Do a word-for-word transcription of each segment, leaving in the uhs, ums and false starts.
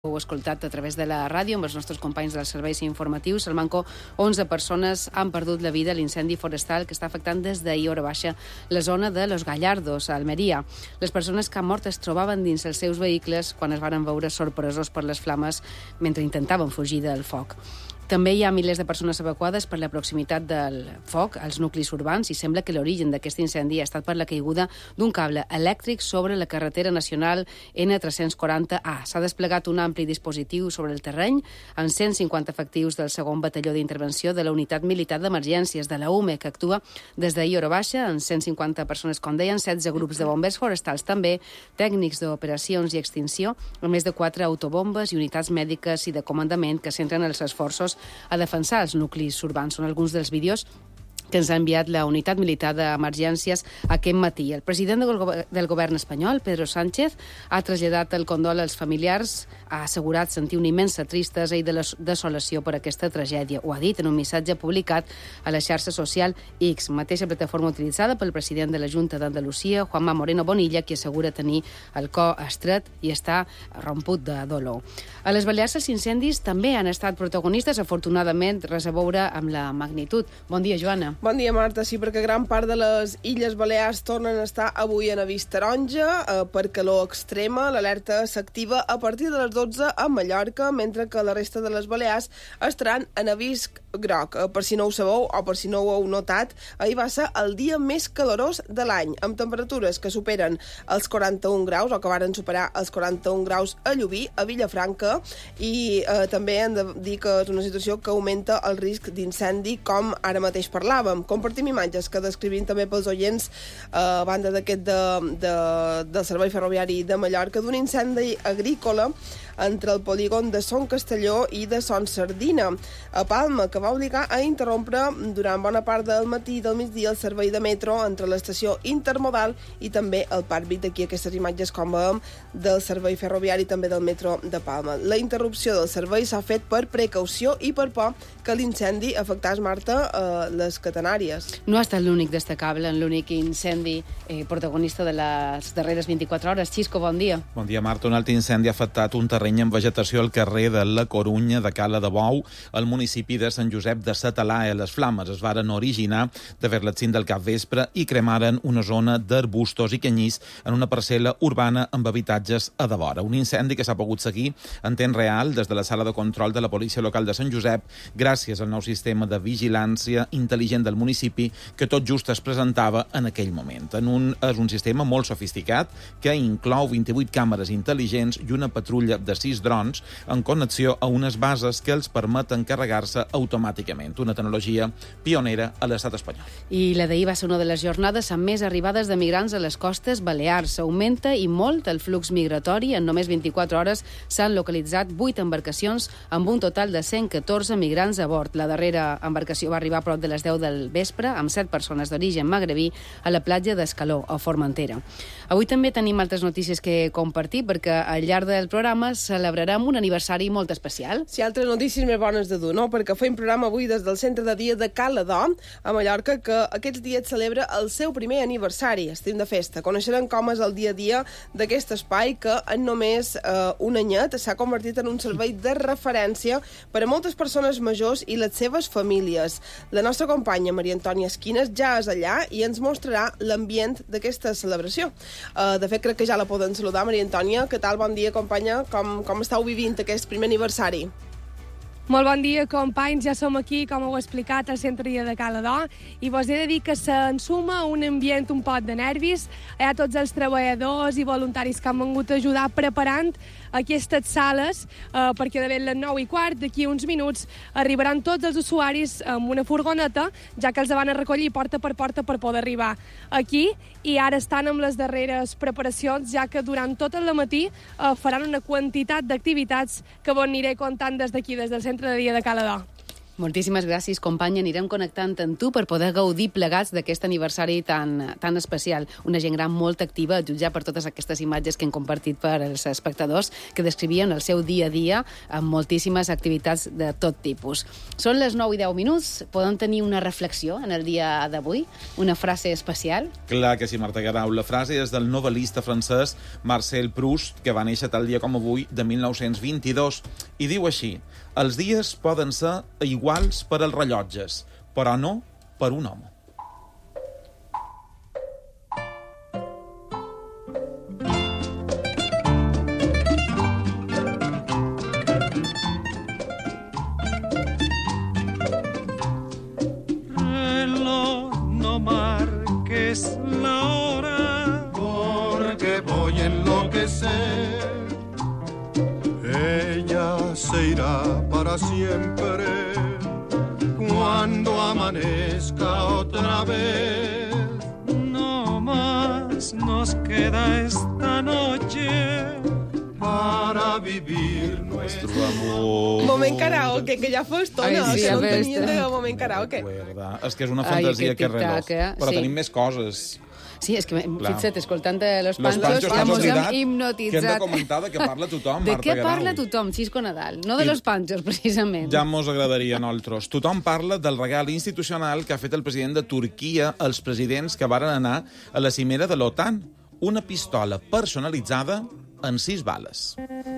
Heu escoltat a través de la ràdio amb els nostres companys dels serveis informatius. Al Manco, onze persones han perdut la vida a l'incendi forestal que està afectant des d'ahir hora baixa la zona de Los Gallardos, a Almeria. Les persones que han mort es trobaven dins els seus vehicles quan es varen veure sorpresos per les flames mentre intentaven fugir del foc. També hi ha milers de persones evacuades per la proximitat del foc als nuclis urbans i sembla que l'origen d'aquest incendi ha estat per la caiguda d'un cable elèctric sobre la carretera nacional N tres-cents quaranta A. S'ha desplegat un ampli dispositiu sobre el terreny amb cent cinquanta efectius del segon batalló d'intervenció de la Unitat Militar d'Emergències de la U M E, que actua des d'ahir hora baixa amb cent cinquanta persones, com deien, setze grups de bombers forestals també, tècnics d'operacions i extinció, a més de quatre autobombes i unitats mèdiques i de comandament que centren els esforços a defensar els nuclis urbans. Són alguns dels vídeos que ens ha enviat la Unitat Militar d'Emergències aquest matí. El president del govern espanyol, Pedro Sánchez, ha traslladat el condol als familiars, ha assegurat sentir una immensa tristesa i de la desolació per aquesta tragèdia. Ho ha dit en un missatge publicat a la xarxa social X, mateixa plataforma utilitzada pel president de la Junta d'Andalusia, Juanma Moreno Bonilla, qui assegura tenir el cor estret i està romput de dolor. A les Balears els incendis també han estat protagonistes, afortunadament, res a veure amb la magnitud. Bon dia, Joana. Bon dia, Marta. Sí, perquè gran part de les Illes Balears tornen a estar avui en avís taronja eh, per calor extrema. L'alerta s'activa a partir de les dotze a Mallorca, mentre que la resta de les Balears estaran en avís groc. Eh, per si no ho sabeu o per si no ho heu notat, ahir va ser el dia més calorós de l'any, amb temperatures que superen els quaranta-un graus, o que varen superar els quaranta-un graus a Llubí, a Vilafranca, i eh, també hem de dir que és una situació que augmenta el risc d'incendi, com ara mateix parlàvem. Compartim imatges que descrivim també pels oients eh, a banda d'aquest de, de, del Servei Ferroviari de Mallorca, d'un incendi agrícola entre el polígon de Son Castelló i de Son Sardina, a Palma, que va obligar a interrompre durant bona part del matí i del migdia el servei de metro entre l'estació Intermodal i també el Parc Vic. D'aquí aquestes imatges, com veiem, del servei ferroviari i també del metro de Palma. La interrupció del servei s'ha fet per precaució i per por que l'incendi afectés, Marta, eh, les Catenàries. No ha estat l'únic destacable en l'únic incendi eh, protagonista de les darreres vint-i-quatre hores. Xisco, bon dia. Bon dia, Marta. Un altre incendi ha afectat un terreny amb vegetació al carrer de la Corunya de Cala de Bou, al municipi de Sant Josep de sa Talaia. Les flames es varen originar de vers les cinc del capvespre i cremaren una zona d'arbustos i canyís en una parcel·la urbana amb habitatges a devora. Un incendi que s'ha pogut seguir en temps real des de la sala de control de la policia local de Sant Josep gràcies al nou sistema de vigilància intel·ligent del municipi que tot just es presentava en aquell moment. En un, és un sistema molt sofisticat que inclou vint-i-vuit càmeres intel·ligents i una patrulla de sis drons en connexió a unes bases que els permeten carregar-se automàticament. Una tecnologia pionera a l'estat espanyol. I la d'ahir va ser una de les jornades amb més arribades de migrants a les costes balears. Augmenta i molt el flux migratori. En només vint-i-quatre hores s'han localitzat vuit embarcacions amb un total de cent catorze migrants a bord. La darrera embarcació va arribar a prop de les deu del vespre amb set persones d'origen magrebí a la platja d'Escaló, a Formentera. Avui també tenim altres notícies que compartir perquè al llarg del programa celebrarem un aniversari molt especial. Sí, altres notícies més bones de dur, no? Perquè fem programa avui des del centre de dia de Cala d'Or, a Mallorca, que aquests dies celebra el seu primer aniversari. Estem de festa. Coneixerem com és el dia a dia d'aquest espai que en només eh, un anyet s'ha convertit en un servei de referència per a moltes persones majors i les seves famílies. La nostra companya, Maria Antònia Esquines, ja és allà i ens mostrarà l'ambient d'aquesta celebració. Uh, de fet, crec que ja la poden saludar. Maria Antònia, què tal? Bon dia, companya. Com, com estàu vivint aquest primer aniversari? Molt bon dia, companys. Ja som aquí, com heu explicat, al centre de Cala d'Or, i vos he de dir que s'ensuma un ambient un pot de nervis. Hi ha tots els treballadors i voluntaris que han vingut a ajudar preparant aquestes sales, eh, perquè de ben les nou i quart, d'aquí uns minuts, arribaran tots els usuaris amb una furgoneta, ja que els van a recollir porta per porta per poder arribar aquí, i ara estan amb les darreres preparacions, ja que durant tot el matí eh, faran una quantitat d'activitats que vos aniré contant des d'aquí, des del centre de dia de Cala d'Or. Moltíssimes gràcies, companya. Anirem connectant amb tu per poder gaudir plegats d'aquest aniversari tan, tan especial. Una gent gran molt activa, a jutjar per totes aquestes imatges que hem compartit per als espectadors, que descrivien el seu dia a dia amb moltíssimes activitats de tot tipus. Són les nou i deu minuts. Podem tenir una reflexió en el dia d'avui? Una frase especial? Clar que sí, Marta Guerau. La frase és del novel·lista francès Marcel Proust, que va néixer tal dia com avui de mil nou-cents vint-i-dos, i diu així: els dies poden ser iguals per als rellotges, però no per un home. Reloj, no marques la hora, porque voy a enloquecer. Ella se irá para siempre cuando amanezca otra vez. No más nos queda esta noche para vivir nuestro amor. Moment karaoke, que ja fa estona, Ai, sí, que no ja tenien ves. de moment karaoke. Recuerda. És que és una Ai, fantasia aquest que reloj. tic-tac, eh? Però Sí. tenim més coses. Sí, és que, Clar. fixa't, escoltant Los Los Panchos, Panchos, ja t'has mos hem oblidat que hem de hipnotitzat. comentar de què parla tothom, De Marta què Guerau. parla tothom, Xisco Nadal? No de I- Los Panchos, precisament. Ja mos agradaria a nosaltres. Tothom parla del regal institucional que ha fet el president de Turquia als presidents que varen anar a la cimera de l'OTAN. Una pistola personalitzada en sis bales.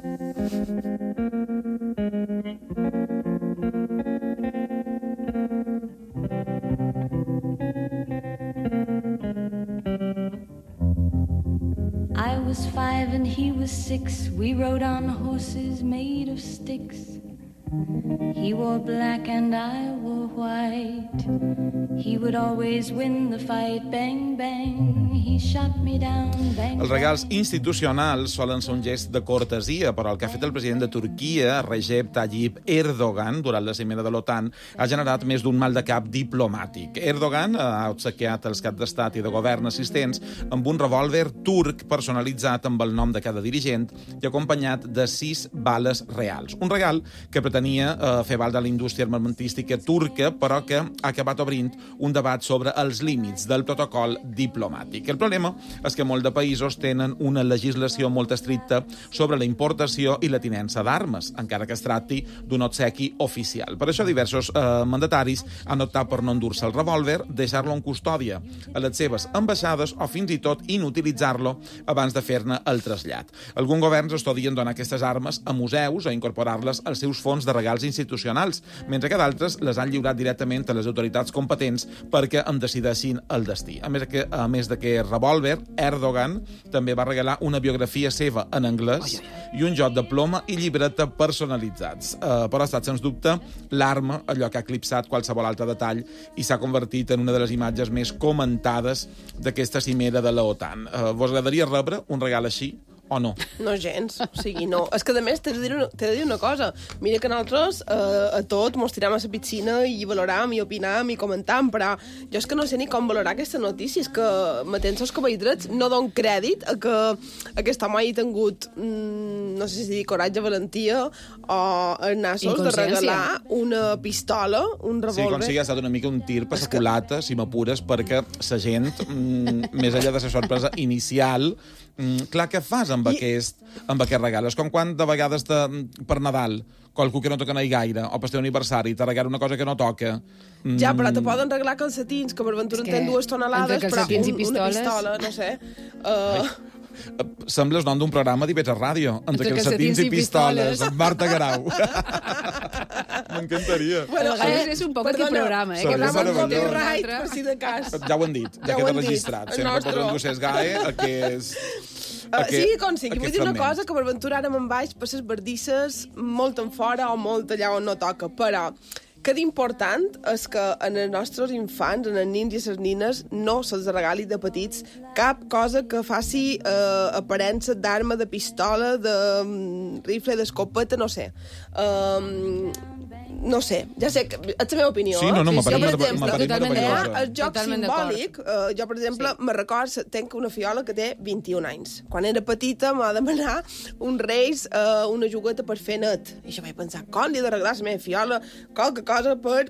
I was five and he was six. We rode on horses made of sticks. He wore black and I wore white. He would always win the fight. Bang, bang. He shot me down. Bang, Els regals bang. institucionals solen ser un gest de cortesia, però el que ha fet el president de Turquia, Recep Tayyip Erdogan, durant la cimera de l'OTAN, ha generat més d'un mal de cap diplomàtic. Erdogan ha obsequiat els caps d'estat i de govern assistents amb un revòlver turc personalitzat amb el nom de cada dirigent i acompanyat de sis bales reals. Un regal que pretenia eh, fer valdre la indústria armamentística turca, però que ha acabat obrint un debat sobre els límits del protocol diplomàtic. El problema és que molts de països tenen una legislació molt estricta sobre la importació i la tinença d'armes, encara que es tracti d'un obsequi oficial. Per això diversos eh, mandataris han optat per no endur-se el revòlver, deixar-lo en custòdia a les seves ambaixades o fins i tot inutilitzar-lo abans de fer-ne el trasllat. Alguns governs estudien donar aquestes armes a museus o incorporar-les als seus fons de regals institucionals, mentre que d'altres les han lliurat directament a les autoritats competents perquè en decideixin el destí. A més, que, a més de que revòlver, Erdogan també va regalar una biografia seva en anglès i un joc de ploma i llibreta personalitzats. Uh, però ha estat, sens dubte, l'arma, allò que ha eclipsat qualsevol altre detall i s'ha convertit en una de les imatges més comentades d'aquesta cimera de l'OTAN. Uh, vos agradaria rebre un regal així? O no? No gens, o sigui, no. És que, a més, t'he de dir una, t'he de dir una cosa. Mira que nosaltres eh, a tot mos tirem a la piscina i valoram i opinam i comentam, però jo és que no sé ni com valorar aquesta notícia. És que, matent sos cabells drets, no don crèdit a que aquest home hagi tingut, mm, no sé si dir coratge, valentia o els nassos de regalar una pistola, un Sí, revòlver. com si ha estat una mica un tir per la culata, si m'apures, perquè la gent, mm, més enllà de la sorpresa inicial, mm, clar, què fas amb, I... aquest, amb aquest regal? És com quan de vegades te, per Nadal qualcú que no toca anar gaire, o per teu aniversari, te regala una cosa que no toca. Mm. Ja, però te poden regalar calcetins, que per ventura És en que tenen dues tonelades, entre però calcetins i un, una pistoles- pistola, no sé. Uh, Sembla el nom d'un programa d'I V tres Ràdio, entre calcetins i pistoles, amb Marta Guerau. M'encantaria. Bueno, A vegades és un poc aquest programa, eh? Seria Que programa meravellós. amb un copyright, altre. per si de cas. Ja ho han dit, ja, Ja ho queda han dit. registrat. El Sempre nostre. posen Dussers Gae, a que és... Uh, sí, com sigui. Vull aquest dir una fragment. cosa, que per ventura ara me'n vaig per les bardisses molt en fora o molt allà on no toca, però que d'important és que en els nostres infants, en els nins i les nines, no se'ls regali de petits cap cosa que faci eh, aparença d'arma, de pistola, de um, rifle, d'escopeta, no sé. Um, no sé, ja sé, que és la meva opinió. Sí, no, no, eh? m'ha Jo, per parit exemple, totalment meravellosa. hi ha el joc Totalment simbòlic. Uh, jo, per exemple, sí. me record, tenc una fiola que té vint-i-un anys. Quan era petita m'ha demanat un Reis uh, una jugueta per fer net. I jo vaig pensar, com li he d'arreglar la meva fiola? Qualque cosa per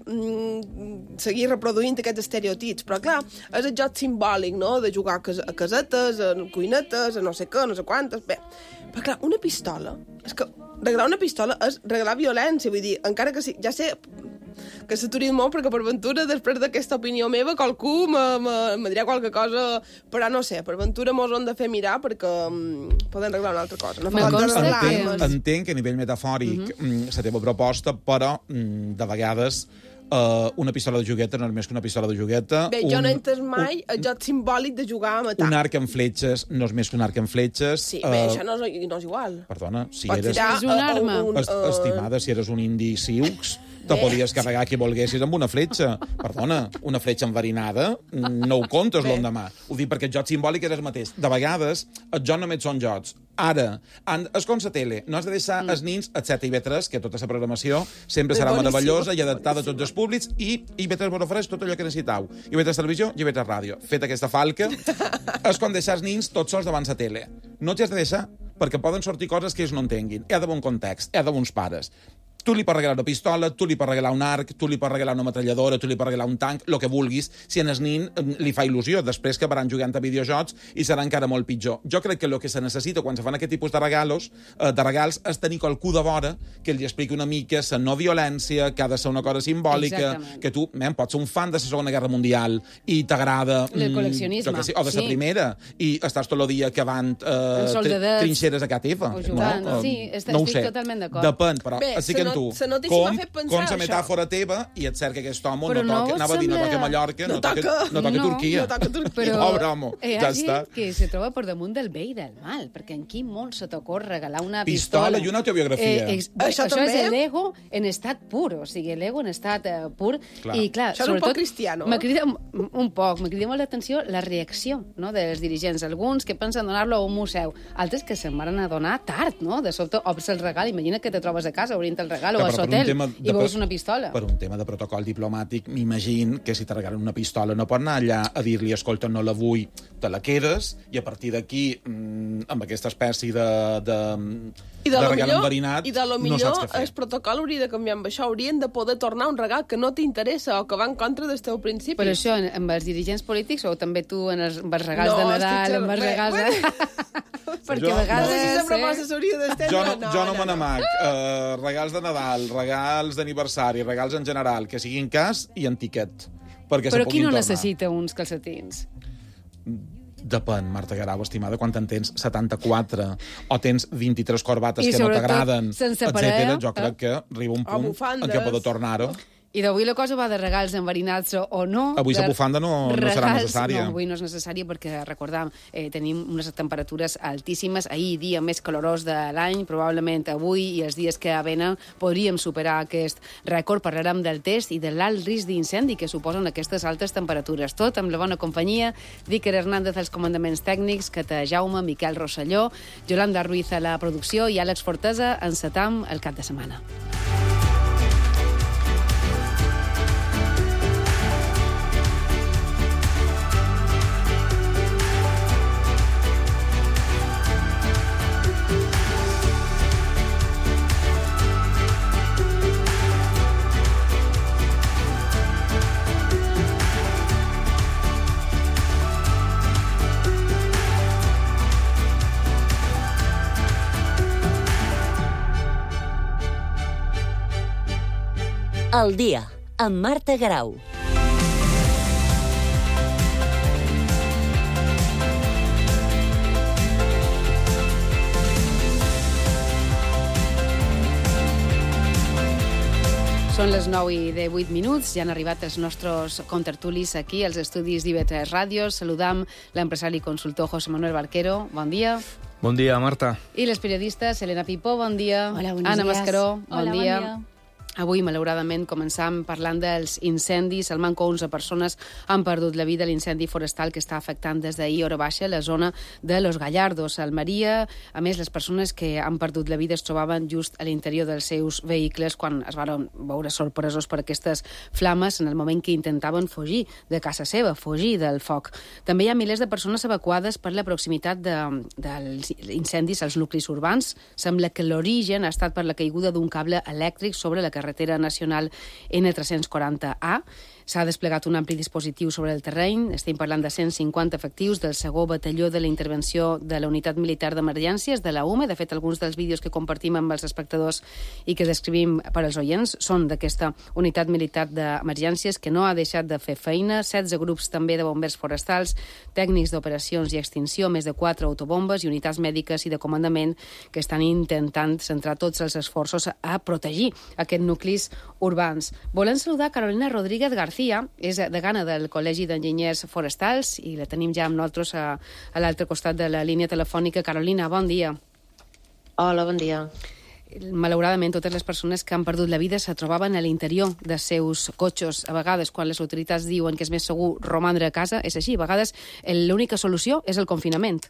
mm, seguir reproduint aquests estereotips. Però, clar, és el joc simbòlic, no?, de jugar a, cas a casetes, a cuinetes, a no sé què, no sé quantes... Bé, però, clar, una pistola... És que regalar una pistola és regalar violència, vull dir, encara que sí, ja sé que s'ha turit molt perquè per ventura, després d'aquesta opinió meva, qualcú me, me, me dirà qualque cosa, però no sé, per ventura mos ho hem de fer mirar perquè um, poden arreglar una altra cosa. No fa Me falta consta arreglar que- armes. Entenc, entenc que a nivell metafòric uh -huh. la teva proposta, però mm, de vegades uh, una pistola de jogueta no és més que una pistola de jogueta. Bé, jo no he entès mai el joc simbòlic de jugar a matar. Un arc amb fletxes no és més que un arc amb fletxes. Sí, bé, això no és, no és igual. Perdona, si Pots eres... tirar És una a- a arma. un, Est uh, Estimada, si eres un indi siux, te Bé, podies carregar qui volguessis amb una fletxa. Perdona, una fletxa enverinada no ho comptes l'endemà. Ho dic perquè el joc simbòlic és el mateix. De vegades, els jocs només són jocs. Ara, han, és com la tele, no has de deixar mm. els nins, et set i ve tres, que tota la programació sempre serà Boníssima, meravellosa i adaptada a tots els públics, i i ve tres vos ofereix tot allò que necessitau. I ve tres televisió i ve tres ràdio. Feta aquesta falca, és com deixar els nins tots sols davant la tele. No t'hi has de deixar, perquè poden sortir coses que ells no entenguin. Hi ha d'haver un context, hi ha d'haver uns pares. Tu li pots regalar una pistola, tu li pots regalar un arc, tu li pots regalar una metralladora, tu li pots regalar un tanc, el que vulguis, si en el nin li fa il·lusió. Després que varan jugant a videojocs i serà encara molt pitjor. Jo crec que el que se necessita quan se fan aquest tipus de regalos, eh, de regals, és tenir qualcú de vora que li expliqui una mica la no violència, que ha de ser una cosa simbòlica, Exactament. que tu, men, pots ser un fan de la Segona Guerra Mundial i t'agrada... El mm, col·leccionisme, jo que sé, o de la sí. Primera, i estàs tot el dia cavant eh, En soldadets. trinxeres a K T F. O jugant, no? sí, est- no ho estic sé. totalment d'acord. Depèn, però Bé, estic amb la tu. not- la notícia m'ha Com, fet pensar com la això. metàfora teva, i et cert que aquest home Però no no toca, us anava a dir, no sembla- toca Mallorca, no, No toca, toca. no toca No, Turquia. no toca Turquia. Però Pobre home, hi ha ja gent està. que se troba per damunt del bé i del mal, perquè en quin món se t'ocorre regalar una Pistola pistola. i una autobiografia. Eh, ex- Això això també? és l'ego en estat pur, o sigui, l'ego en estat eh, pur. Clar. I, clar, Això és un sobretot, poc cristiano. Me crida un, un poc, me crida molt l'atenció la reacció, no?, dels dirigents. Alguns que pensen donar-lo a un museu, altres que se'n van adonar tard, no?, de sobte obres el regal, imagina que te trobes a casa obrint el regal o Que, a però per un l'hotel tema i de veus pro- una pistola. Per un tema de protocol diplomàtic, m'imagino que si te regalen una pistola no pot anar allà a dir-li, escolta, no la vull, te la quedes, i a partir d'aquí, mmm, amb aquesta espècie de, de, I de, de lo regal millor, enverinat, i de lo no millor saps què fer. el protocol hauria de canviar amb això. Haurien de poder tornar un regal que no t'interessa o que va en contra del teu principi. Per això, en- amb els dirigents polítics, o també tu en els, amb els regals No, de estic Nadal, xerrant- amb els bé, regals de... Perquè Jo- a No vegades... sé si la proposta eh? s'hauria d'estendre. Jo no, jo no me n'amac. Uh, regals de Nadal, regals d'aniversari, regals en general, que siguin cas i en tiquet. Perquè se Però qui puguin no tornar. necessita uns calcetins? Depèn, Marta Garau, estimada, quan en tens setanta-quatre o tens vint-i-tres corbates I que no sobretot t'agraden, sense etcètera, parella, jo crec que arriba un O punt en bufandes. què poder tornar-ho. I d'avui la cosa va de regals enverinats o, o no. Avui la de bufanda no- no serà regals- necessària. No, avui no és necessària perquè, recordam, eh, tenim unes temperatures altíssimes. Ahir, dia més calorós de l'any, probablement avui i els dies que venen podríem superar aquest rècord. Parlarem del test i de l'alt risc d'incendi que suposen aquestes altes temperatures. Tot amb la bona companyia d'Iker Hernández als comandaments tècnics, Cata Jaume, Miquel Rosselló, Yolanda Ruiz a la producció i Àlex Fortesa encetam el cap de setmana. El dia, amb Marta Garau. Són les nou i divuit minuts, ja han arribat els nostres contertulis aquí, als estudis d'I V tres Ràdio. Saludam l'empresari i consultor José Manuel Barquero, bon dia. Bon dia, Marta. I les periodistes Elena Pipó, bon dia. Hola, buenos Anna días. Mascaró, bon Hola, dia. bon dia. Avui, malauradament, començam parlant dels incendis. Al Manco, onze persones han perdut la vida a l'incendi forestal que està afectant des d'ahir hora baixa la zona de Los Gallardos, a Almeria. A més, les persones que han perdut la vida es trobaven just a l'interior dels seus vehicles quan es van veure sorpresos per aquestes flames en el moment que intentaven fugir de casa seva, fugir del foc. També hi ha milers de persones evacuades per la proximitat de, dels incendis als nuclis urbans. Sembla que l'origen ha estat per la caiguda d'un cable elèctric sobre la carretera nacional ena tres-cents quaranta A. S'ha desplegat un ampli dispositiu sobre el terreny. Estem parlant de cent cinquanta efectius del segon batalló de la intervenció de la unitat militar d'emergències de la U M E. De fet, alguns dels vídeos que compartim amb els espectadors i que descrivim per als oients són d'aquesta unitat militar d'emergències que no ha deixat de fer feina. setze grups també de bombers forestals, tècnics d'operacions i extinció, més de quatre autobombes i unitats mèdiques i de comandament que estan intentant centrar tots els esforços a protegir aquests nuclis urbans. Volem saludar Carolina Rodríguez García, és degana del Col·legi d'Enginyers Forestals i la tenim ja amb nosaltres a, a l'altre costat de la línia telefònica. Carolina, bon dia. Hola, bon dia. Malauradament, totes les persones que han perdut la vida se trobaven a l'interior dels seus cotxes. A vegades, quan les autoritats diuen que és més segur romandre a casa, és així. A vegades, l'única solució és el confinament.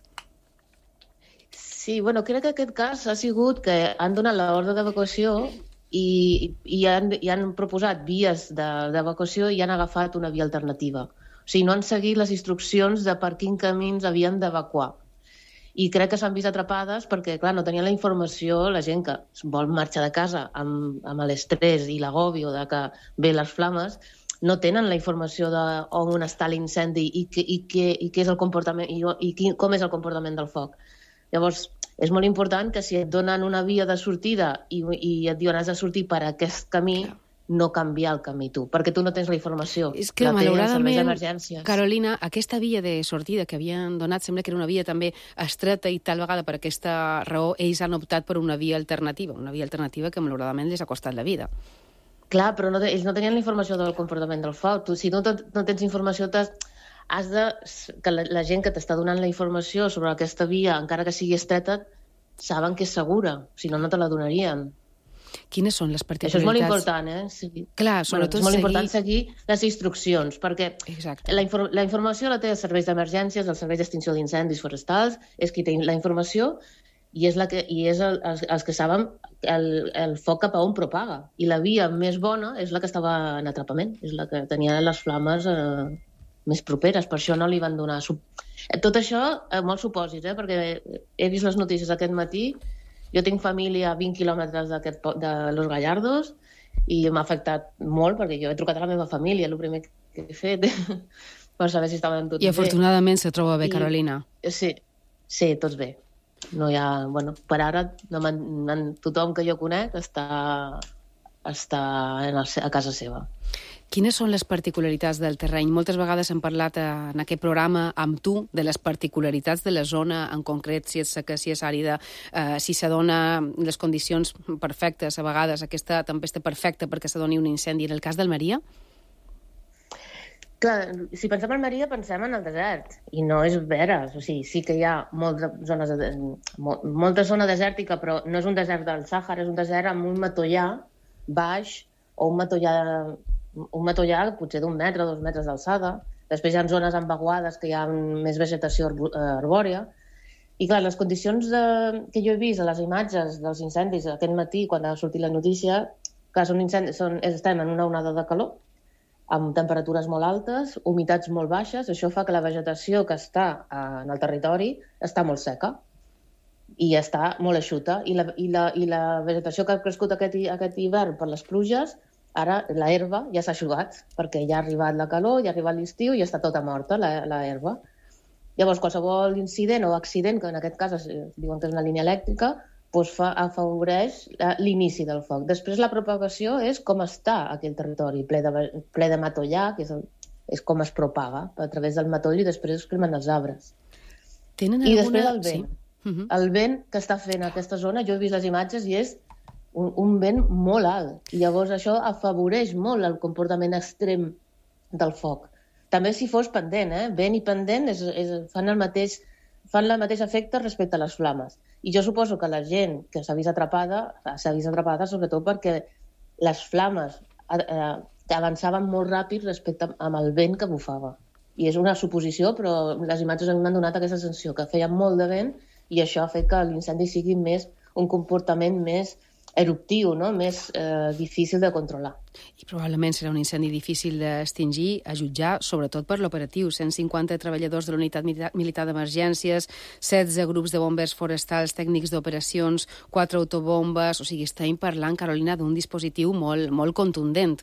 Sí, bueno, crec que aquest cas ha sigut que han donat l'ordre d'evacuació i, i, han, i han proposat vies d'evacuació i han agafat una via alternativa. O sigui, no han seguit les instruccions de per quin camins havien d'evacuar. I crec que s'han vist atrapades perquè, clar, no tenien la informació, la gent que vol marxar de casa amb, amb l'estrès i l'agòbio de que ve les flames, no tenen la informació d'on està l'incendi i, i, i, i què és el comportament i, i qui, com és el comportament del foc. Llavors, és molt important que si et donen una via de sortida i, i et diuen has de sortir per aquest camí, no canviar el camí tu, perquè tu no tens la informació. És que, malauradament, Carolina, aquesta via de sortida que havien donat sembla que era una via també estreta i tal vegada per aquesta raó ells han optat per una via alternativa, una via alternativa que malauradament les ha costat la vida. Clar, però no, ells no tenien la informació del comportament del foc. Tu, si no, no tens informació, has de, que la, la gent que t'està donant la informació sobre aquesta via, encara que sigui estreta, saben que és segura, si no, no te la donarien. Quines són les particularitats? Això és molt important, eh? Sí. Clar, sobretot bueno, és molt seguir... important seguir les instruccions, perquè la, infor la informació la té els serveis d'emergències, els serveis d'extinció d'incendis forestals, és qui té la informació i és, la que, i és el, els, els que saben el, el foc cap a on propaga. I la via més bona és la que estava en atrapament, és la que tenia les flames eh, més properes, per això no li van donar... Tot això, eh, molts supòsits, eh? Perquè he vist les notícies aquest matí. Jo tinc família a vint quilòmetres de Los Gallardos i m'ha afectat molt perquè jo he trucat a la meva família, el primer que he fet, per saber si estaven tots bé. I afortunadament se troba bé, Carolina. I, sí, sí, tots bé. No hi ha, bueno, per ara no tothom que jo conec està, està en el, a casa seva. Quines són les particularitats del terreny? Moltes vegades hem parlat en aquest programa amb tu de les particularitats de la zona, en concret, si és seca, si és àrida, eh, si s'adona les condicions perfectes, a vegades aquesta tempesta perfecta perquè s'adoni un incendi. En el cas d'Almeria? Clar, si pensem en Almeria pensem en el desert, i no és veres. O sigui, sí que hi ha moltes zones de, molta zona desèrtica, però no és un desert del Sàhara, és un desert amb un matollar baix o un matollar un matollar potser d'un metre, dos metres d'alçada. Després hi ha zones embaguades que hi ha més vegetació arbòria. I clar, les condicions de, que jo he vist a les imatges dels incendis aquest matí, quan ha sortit la notícia, que són incendis, són, estem en una onada de calor, amb temperatures molt altes, humitats molt baixes. Això fa que la vegetació que està en el territori està molt seca i està molt eixuta. I la, i la, i la vegetació que ha crescut aquest, aquest hivern per les pluges, ara la herba ja s'ha eixugat, perquè ja ha arribat la calor, ja ha arribat l'estiu i està tota morta, la, la herba. Llavors, qualsevol incident o accident, que en aquest cas es diuen que és una línia elèctrica, doncs fa, afavoreix l'inici del foc. Després la propagació és com està aquell territori, ple de, ple de matollar, que és, és com es propaga a través del matoll i després es cremen els arbres. Tenen I alguna... després el vent. Sí. Uh-huh. El vent que està fent aquesta zona, jo he vist les imatges i és un, un vent molt alt. I llavors això afavoreix molt el comportament extrem del foc. També si fos pendent, eh? Vent i pendent és, és, fan, el mateix, fan el mateix efecte respecte a les flames. I jo suposo que la gent que s'ha vist atrapada, s'ha vist atrapada sobretot perquè les flames eh, avançaven molt ràpid respecte amb el vent que bufava. I és una suposició, però les imatges m'han donat aquesta sensació, que feia molt de vent i això ha fet que l'incendi sigui més un comportament més eruptiu, no? Més eh, difícil de controlar. I probablement serà un incendi difícil d'extingir, a jutjar, sobretot per l'operatiu. cent cinquanta treballadors de l'unitat militar d'emergències, setze grups de bombers forestals, tècnics d'operacions, quatre autobombes... O sigui, estem parlant, Carolina, d'un dispositiu molt, molt contundent.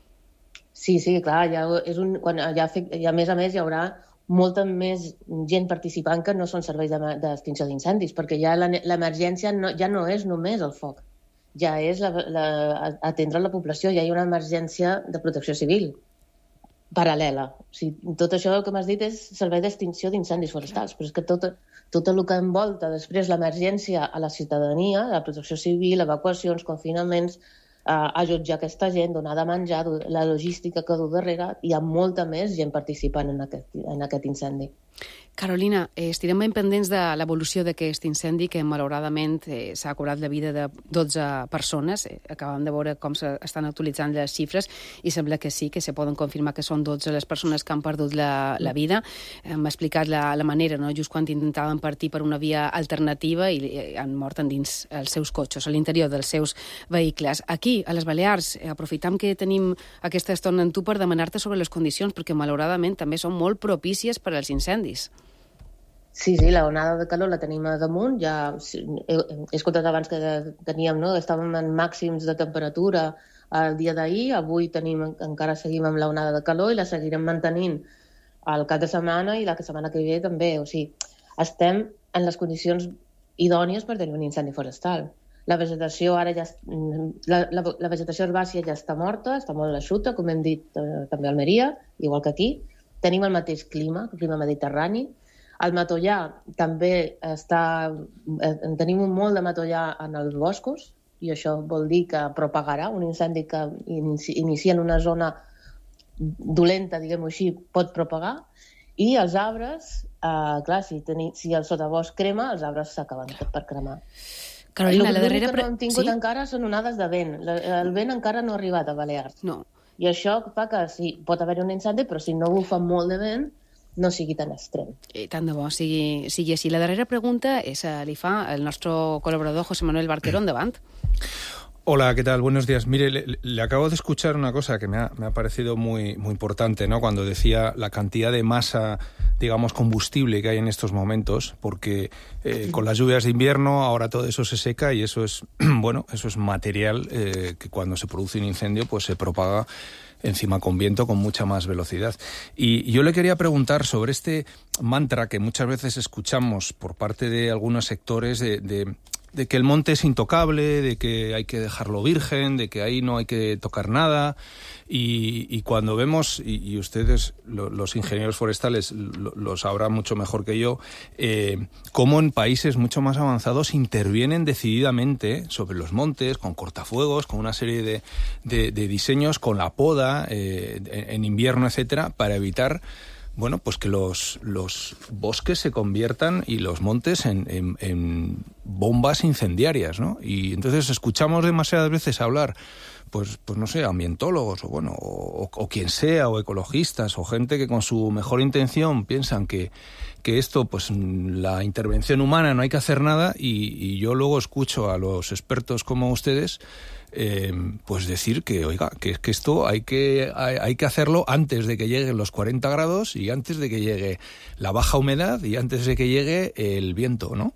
Sí, sí, clar, ja és un, quan ja, ja a més a més hi haurà molta més gent participant que no són serveis d'extinció d'incendis, perquè ja l'emergència no, ja no és només el foc, ja és la, la, atendre la població, ja hi ha una emergència de protecció civil paral·lela. O sigui, tot això que m'has dit és servei d'extinció d'incendis forestals, però és que tot, tot el que envolta després l'emergència a la ciutadania, la protecció civil, evacuacions, confinaments, Uh, allotjar aquesta gent, donar de menjar, la logística que du darrere, hi ha molta més gent participant en aquest, en aquest incendi. Carolina, eh, estirem ben pendents de l'evolució d'aquest incendi que malauradament eh, s'ha cobrat la vida de dotze persones. Eh, acabem de veure com s'estan actualitzant les xifres i sembla que sí, que se poden confirmar que són dotze les persones que han perdut la, la vida. Eh, M'ha explicat la, la manera, no? Just quan intentaven partir per una via alternativa i eh, han mort dins els seus cotxes, a l'interior dels seus vehicles. Aquí, a les Balears, eh, aprofitam que tenim aquesta estona en tu per demanar-te sobre les condicions, perquè malauradament també són molt propícies per als incendis. Sí, sí, la onada de calor la tenim a damunt. Ja he, he escoltat abans que teníem, no? Estàvem en màxims de temperatura el dia d'ahir, avui tenim, encara seguim amb la onada de calor i la seguirem mantenint el cap de setmana i la setmana que ve també. O sigui, estem en les condicions idònies per tenir un incendi forestal. La vegetació ara ja la, la, la vegetació herbàcia ja està morta, està molt eixuta, com hem dit eh, també a Almeria, igual que aquí. Tenim el mateix clima, el clima mediterrani. El matollà també està... En tenim un molt de matollà en els boscos i això vol dir que propagarà un incendi que inicia, inicia en una zona dolenta, diguem-ho així, pot propagar. I els arbres, eh, clar, si, teni, si el sotabosc crema, els arbres s'acaben per cremar. Carolina, la darrera... El que no hem tingut sí? encara són onades de vent. El vent encara no ha arribat a Balears. No. I això fa que sí, pot haver-hi un incendi, però si no bufa molt de vent, no sigui tan extrem. I tant de bo sigui, sigui així. La darrera pregunta és, li fa el nostre colaborador José Manuel Barquero. Endavant. Hola, ¿qué tal? Buenos días. Mire, le, le acabo de escuchar una cosa que me ha, me ha parecido muy, muy importante, ¿no? Cuando decía la cantidad de masa, digamos, combustible que hay en estos momentos, porque eh, con las lluvias de invierno ahora todo eso se seca y eso es, bueno, eso es material eh, que cuando se produce un incendio pues se propaga encima con viento con mucha más velocidad. Y yo le quería preguntar sobre este mantra que muchas veces escuchamos por parte de algunos sectores de, de, de que el monte es intocable, de que hay que dejarlo virgen, de que ahí no hay que tocar nada. Y, y cuando vemos, y, y ustedes, lo, los ingenieros forestales, lo, lo sabrán mucho mejor que yo, eh, cómo en países mucho más avanzados intervienen decididamente sobre los montes, con cortafuegos, con una serie de, de, de diseños, con la poda, eh, en invierno, etcétera, para evitar, bueno, pues que los, los bosques se conviertan y los montes en, en, en bombas incendiarias, ¿no? Y entonces escuchamos demasiadas veces hablar, pues, pues no sé, ambientólogos o bueno, o, o quien sea, o ecologistas, o gente que con su mejor intención piensan que, que esto, pues la intervención humana no hay que hacer nada, y, y yo luego escucho a los expertos como ustedes Eh, pues decir que, oiga, que, que esto hay que, hay, hay que hacerlo antes de que lleguen los cuarenta grados y antes de que llegue la baja humedad y antes de que llegue el viento, ¿no?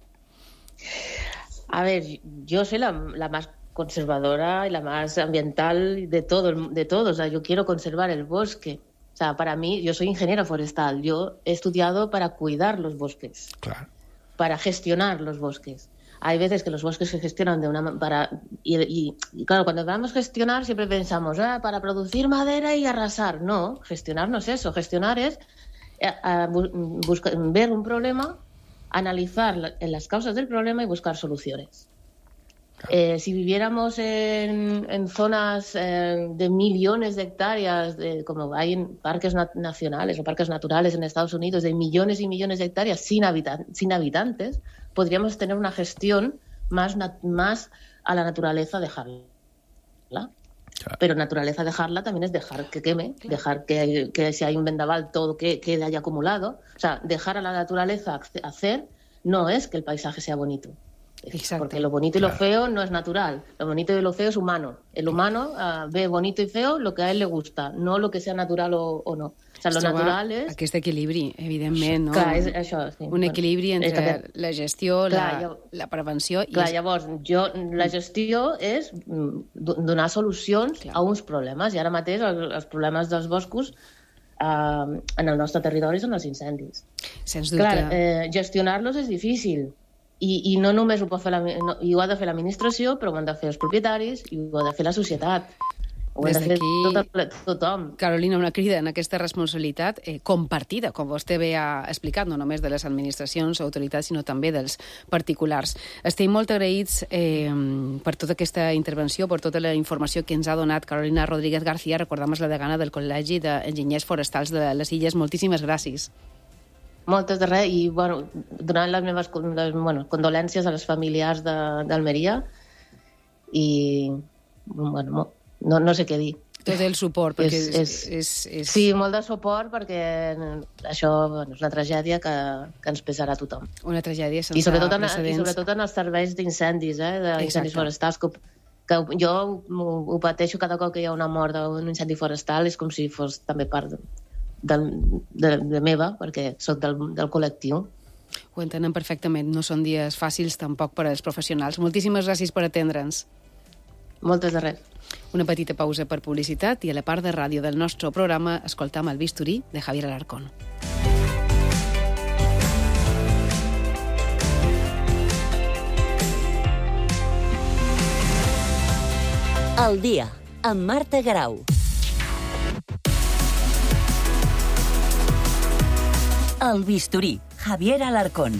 A ver, yo soy la, la más conservadora y la más ambiental de, todo, de todos. O sea, yo quiero conservar el bosque. O sea, para mí, yo soy ingeniera forestal. Yo he estudiado para cuidar los bosques. Claro. Para gestionar los bosques. Hay veces que los bosques se gestionan de una para y, y, y claro, cuando hablamos gestionar siempre pensamos ah, para producir madera y arrasar. No, gestionar no es eso. Gestionar es eh, buscar, ver un problema, analizar la, las causas del problema y buscar soluciones. Eh, si viviéramos en, en zonas eh, de millones de hectáreas, de, como hay en parques na- nacionales o parques naturales en Estados Unidos, de millones y millones de hectáreas sin, habitan- sin habitantes, podríamos tener una gestión más, nat- más a la naturaleza dejarla. dejarla. Pero naturaleza dejarla también es dejar que queme, claro. dejar que, que si hay un vendaval todo que quede ahí acumulado. O sea, dejar a la naturaleza hacer no es que el paisaje sea bonito. Exacto. Porque lo bonito y lo feo no es natural. Lo bonito y lo feo es humano. El humano uh, ve bonito y feo lo que a él le gusta, no lo que sea natural o, o no. O sigui, lo natural és... Aquest equilibri, evidentment, no? Clar, és això, sí. Un equilibri entre que... la gestió, clar, la, llavors, la prevenció... I clar, és... llavors, jo, la gestió és donar solucions clar. a uns problemes, i ara mateix els problemes dels boscos eh, en el nostre territori són els incendis. Sens dubte. Clar, eh, gestionar-los és difícil, i, i no només ho pot fer la, no, i ho ha de fer l'administració, però ho han de fer els propietaris i ho ha de fer la societat. Ho Des ha de fer d'aquí, tot, tothom. Carolina, una crida en aquesta responsabilitat eh, compartida, com vostè bé ha explicat, no només de les administracions o autoritats, sinó també dels particulars. Estem molt agraïts eh, per tota aquesta intervenció, per tota la informació que ens ha donat Carolina Rodríguez García, recordamos la degana del Col·legi d'Enginyers Forestals de les Illes. Moltíssimes gràcies. Moltes de res, i bueno, donant les meves les, bueno, condolències a les familiars d'Almeria, i bueno, no, no sé què dir. Tot el suport, perquè és, és, és, és... Sí, molt de suport, perquè això bueno, és una tragèdia que, que ens pesarà a tothom. Una tragèdia sense I sobretot en, precedents. I sobretot en els serveis d'incendis, eh, d'incendis forestals, que, que jo ho, ho pateixo cada cop que hi ha una mort d'un incendi forestal, és com si fos també part de, de, de, de meva, perquè soc del, del col·lectiu. Ho entenen perfectament, no són dies fàcils tampoc per als professionals. Moltíssimes gràcies per atendre'ns. Moltes de res. Una petita pausa per publicitat i a la part de ràdio del nostre programa escoltam el bisturí de Javier Alarcón. El dia, amb Marta Garau. El bisturí, Javier Alarcón.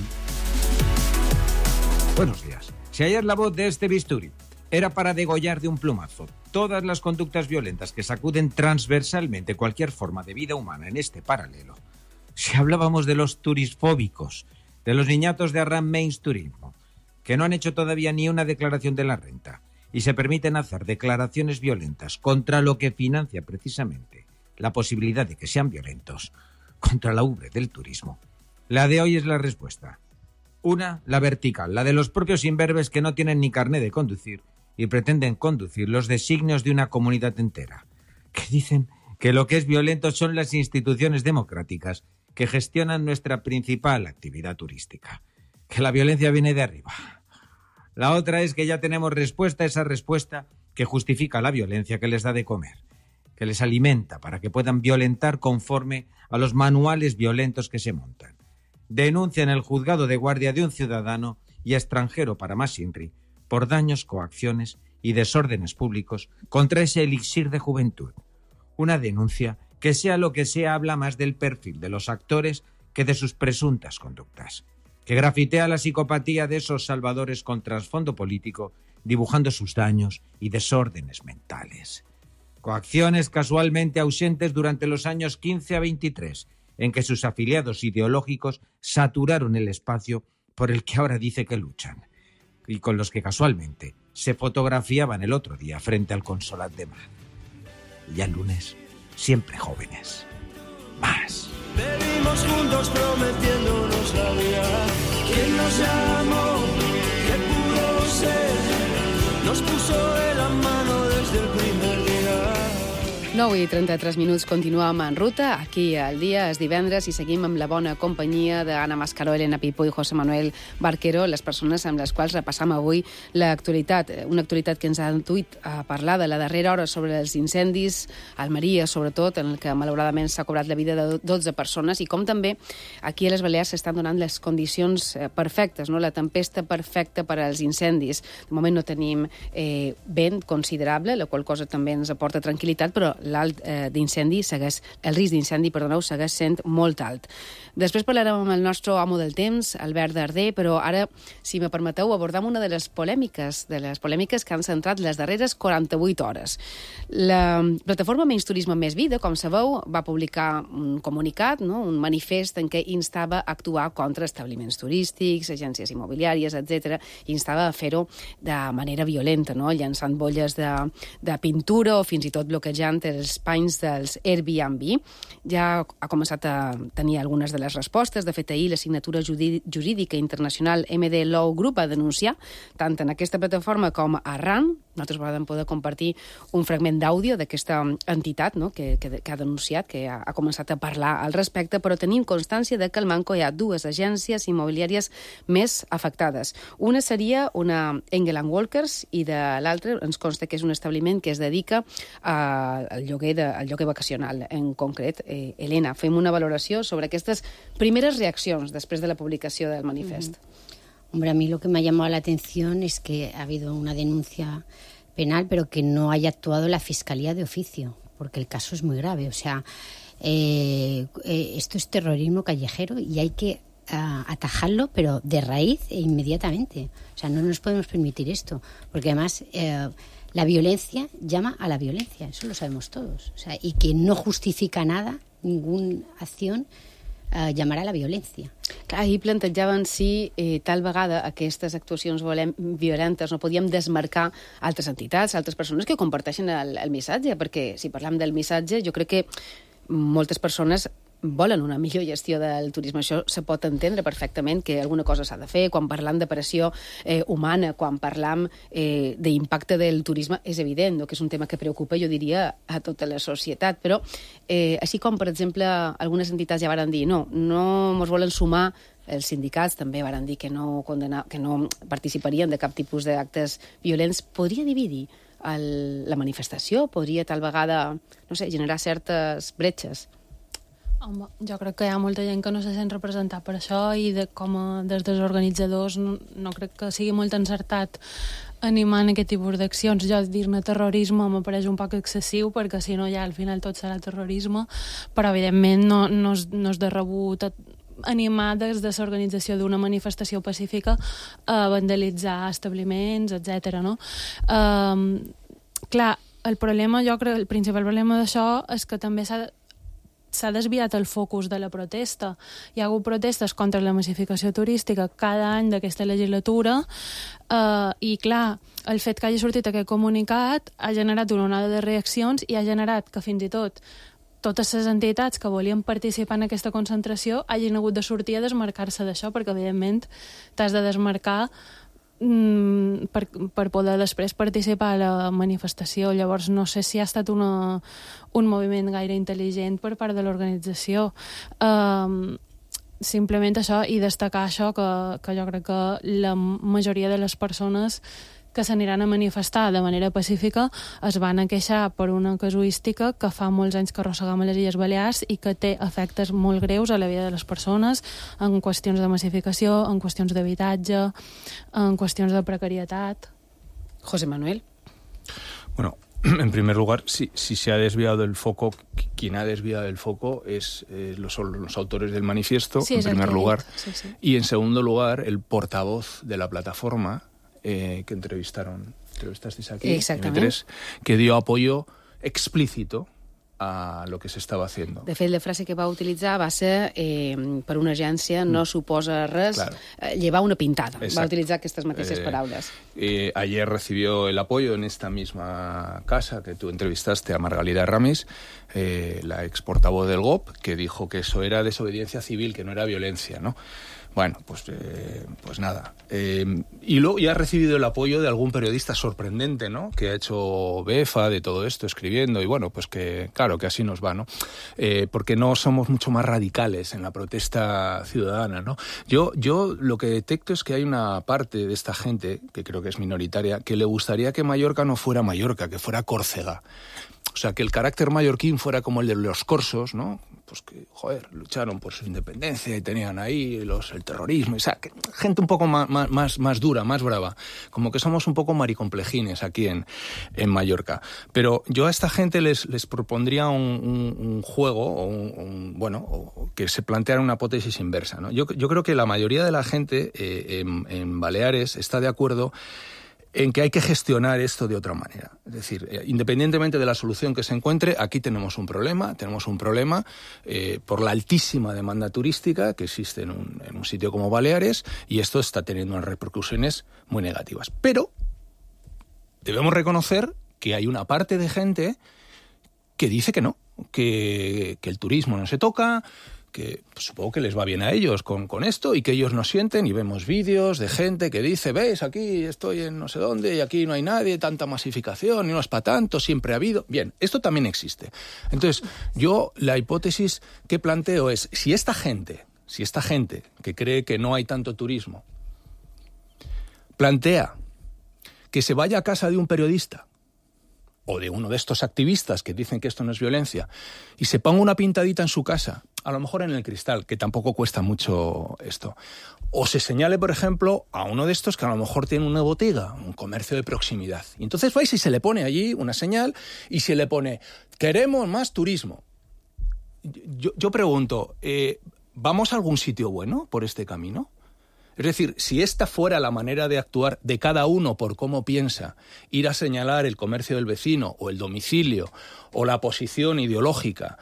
Buenos días. Si ayer la voz de este bisturí era para degollar de un plumazo todas las conductas violentas que sacuden transversalmente cualquier forma de vida humana en este paralelo, si hablábamos de los turisfóbicos, de los niñatos de Arran Mains Turismo, que no han hecho todavía ni una declaración de la renta y se permiten hacer declaraciones violentas contra lo que financia precisamente la posibilidad de que sean violentos, contra la ubre del turismo, la de hoy es la respuesta. Una, la vertical, la de los propios imberbes que no tienen ni carné de conducir y pretenden conducir los designios de una comunidad entera, que dicen que lo que es violento son las instituciones democráticas que gestionan nuestra principal actividad turística, que la violencia viene de arriba. La otra es que ya tenemos respuesta a esa respuesta que justifica la violencia que les da de comer, que les alimenta para que puedan violentar conforme a los manuales violentos que se montan. Denuncian el juzgado de guardia de un ciudadano y extranjero para más INRI por daños, coacciones y desórdenes públicos contra ese elixir de juventud. Una denuncia que, sea lo que sea, habla más del perfil de los actores que de sus presuntas conductas, que grafitea la psicopatía de esos salvadores con trasfondo político, dibujando sus daños y desórdenes mentales. Coacciones casualmente ausentes durante los años quince a veintitrés, en que sus afiliados ideológicos saturaron el espacio por el que ahora dice que luchan, y con los que casualmente se fotografiaban el otro día frente al Consolat de Mar. Y ya el lunes, siempre jóvenes. Más. Bebimos juntos prometiéndonos la vida. ¿Quién nos llamó? ¿Qué pudo ser? Nos puso de la mano desde el primer día. nou i trenta-tres minuts, continuem en ruta. Aquí al dia és divendres i seguim amb la bona companyia d'Anna Mascaró, Elena Pipó i José Manuel Barquero, les persones amb les quals repassam avui l'actualitat. Una actualitat que ens ha duit a parlar de la darrera hora sobre els incendis a Almeria, sobretot, en el que malauradament s'ha cobrat la vida de dotze persones, i com també aquí a les Balears s'estan donant les condicions perfectes, no? La tempesta perfecta per als incendis. De moment no tenim eh, vent considerable, la qual cosa també ens aporta tranquil·litat, però l'alt eh, d'incendi segueix, el risc d'incendi, perdoneu, segueix sent molt alt. Després parlarem amb el nostre home del temps, Albert Darder, però ara, si me permeteu, abordam una de les polèmiques, de les polèmiques que han centrat les darreres quaranta-vuit hores. La plataforma Menys Turisme Més Vida, com sabeu, va publicar un comunicat, no? Un manifest en què instava a actuar contra establiments turístics, agències immobiliàries, etcètera, i instava a fer-ho de manera violenta, no? Llançant bolles de, de pintura o fins i tot bloquejant els panys dels Airbnb. Ja ha començat a tenir algunes de les respostes. De fet, ahir la signatura jurídica internacional M D Law Group va denunciar, tant en aquesta plataforma com a RAN. Nosaltres vam poder compartir un fragment d'àudio d'aquesta entitat, no? que, que, que ha denunciat, que ha, ha començat a parlar al respecte, però tenim constància de que al Manco hi ha dues agències immobiliàries més afectades. Una seria una Engel and Walkers i de l'altra ens consta que és un establiment que es dedica a, al, lloguer de, al lloguer vacacional. En concret, eh, Helena, fem una valoració sobre aquestes primeres reaccions després de la publicació del manifest. Mm-hmm. Hombre, a mí lo que me ha llamado la atención es que ha habido una denuncia penal, pero que no haya actuado la Fiscalía de oficio, porque el caso es muy grave. O sea, eh, eh, esto es terrorismo callejero y hay que uh, atajarlo, pero de raíz e inmediatamente. O sea, no nos podemos permitir esto, porque además eh, la violencia llama a la violencia, eso lo sabemos todos. O sea, y que no justifica nada, ninguna acción, Uh, llamarà a la violència. Clar, ahir plantejaven si eh, tal vegada aquestes actuacions volem, violentes no podíem desmarcar altres entitats, altres persones que comparteixen el, el missatge, perquè si parlam del missatge, jo crec que moltes persones volen una millor gestió del turisme. Això se pot entendre perfectament que alguna cosa s'ha de fer. Quan parlam de pressió eh, humana, quan parlam eh, d'impacte del turisme, és evident no? que és un tema que preocupa, jo diria, a tota la societat. Però, eh, així com, per exemple, algunes entitats ja varen dir no, no ens volen sumar, els sindicats també varen dir que no, condena, que no participarien de cap tipus d'actes violents, podria dividir el, la manifestació? Podria tal vegada, no sé, generar certes bretxes? Home, jo crec que hi ha molta gent que no se sent representat per això i de, com a, des dels organitzadors no, no crec que sigui molt encertat animant aquest tipus d'accions. Jo dir-ne terrorisme m'apareix un poc excessiu perquè si no ja al final tot serà terrorisme, però evidentment no, no, és, no és de rebut animar des de l'organització d'una manifestació pacífica a vandalitzar establiments, etcètera. No? Um, clar, el problema, jo crec, el principal problema d'això és que també s'ha s'ha desviat el focus de la protesta. Hi ha hagut protestes contra la massificació turística cada any d'aquesta legislatura eh, i, clar, el fet que hagi sortit aquest comunicat ha generat una onada de reaccions i ha generat que fins i tot totes les entitats que volien participar en aquesta concentració hagin hagut de sortir a desmarcar-se d'això, perquè, evidentment, t'has de desmarcar Per, per poder després participar a la manifestació. Llavors no sé si ha estat una, un moviment gaire intel·ligent per part de l'organització. Um, simplement això, i destacar això, que, que jo crec que la majoria de les persones que s'aniran a manifestar de manera pacífica es van a queixar per una casuística que fa molts anys que arrossegam a les Illes Balears i que té efectes molt greus a la vida de les persones en qüestions de massificació, en qüestions d'habitatge, en qüestions de precarietat. José Manuel. Bueno, en primer lugar, si, si se ha desviado el foco, quien ha desviado el foco es eh, los, los autores del manifiesto, sí, en primer lugar. Sí, sí. Y en segundo lugar, el portavoz de la plataforma, Eh, que entrevistaron, entrevistasteis aquí, M tres, que dio apoyo explícito a lo que se estava haciendo. De fet, la frase que va utilitzar va ser eh, per una agència no suposa res, claro. eh, llevar una pintada. Exacto. Va utilitzar aquestes mateixes eh, paraules. Eh, ayer recibió el apoyo en esta misma casa que tú entrevistaste a Margalida Ramis, eh, la ex portavoz del G O P, que dijo que eso era desobediencia civil, que no era violencia, ¿no? Bueno, pues, eh, pues nada. Eh, y luego ya ha recibido el apoyo de algún periodista sorprendente, ¿no? Que ha hecho befa de todo esto, escribiendo, y bueno, pues que, claro, que así nos va, ¿no? Eh, porque no somos mucho más radicales en la protesta ciudadana, ¿no? Yo, yo lo que detecto es que hay una parte de esta gente, que creo que es minoritaria, que le gustaría que Mallorca no fuera Mallorca, que fuera Córcega. O sea, que el carácter mallorquín fuera como el de los corsos, ¿no? pues que, joder, lucharon por su independencia y tenían ahí los, el terrorismo, o sea, que, gente un poco más, más, más dura, más brava, como que somos un poco maricomplejines aquí en, en Mallorca. Pero yo a esta gente les, les propondría un, un, un juego, o un, un, bueno, o que se planteara una hipótesis inversa, ¿no? Yo, yo creo que la mayoría de la gente eh, en, en Baleares está de acuerdo en que hay que gestionar esto de otra manera. Es decir, eh, independientemente de la solución que se encuentre, aquí tenemos un problema, tenemos un problema eh, por la altísima demanda turística que existe en un, en un sitio como Baleares, y esto está teniendo unas repercusiones muy negativas. Pero debemos reconocer que hay una parte de gente que dice que no, que, que el turismo no se toca, que pues, supongo que les va bien a ellos con, con esto, y que ellos nos sienten, y vemos vídeos de gente que dice, ves, aquí estoy en no sé dónde y aquí no hay nadie, tanta masificación y no es para tanto, siempre ha habido. Bien, esto también existe. Entonces, yo la hipótesis que planteo es, si esta gente, si esta gente que cree que no hay tanto turismo, plantea que se vaya a casa de un periodista o de uno de estos activistas que dicen que esto no es violencia y se ponga una pintadita en su casa, a lo mejor en el cristal, que tampoco cuesta mucho esto, o se señale, por ejemplo, a uno de estos que a lo mejor tiene una botiga, un comercio de proximidad, y entonces vais y se le pone allí una señal y se le pone, queremos más turismo. Yo, yo pregunto, eh, ¿vamos a algún sitio bueno por este camino? Es decir, si esta fuera la manera de actuar de cada uno por cómo piensa, ir a señalar el comercio del vecino o el domicilio o la posición ideológica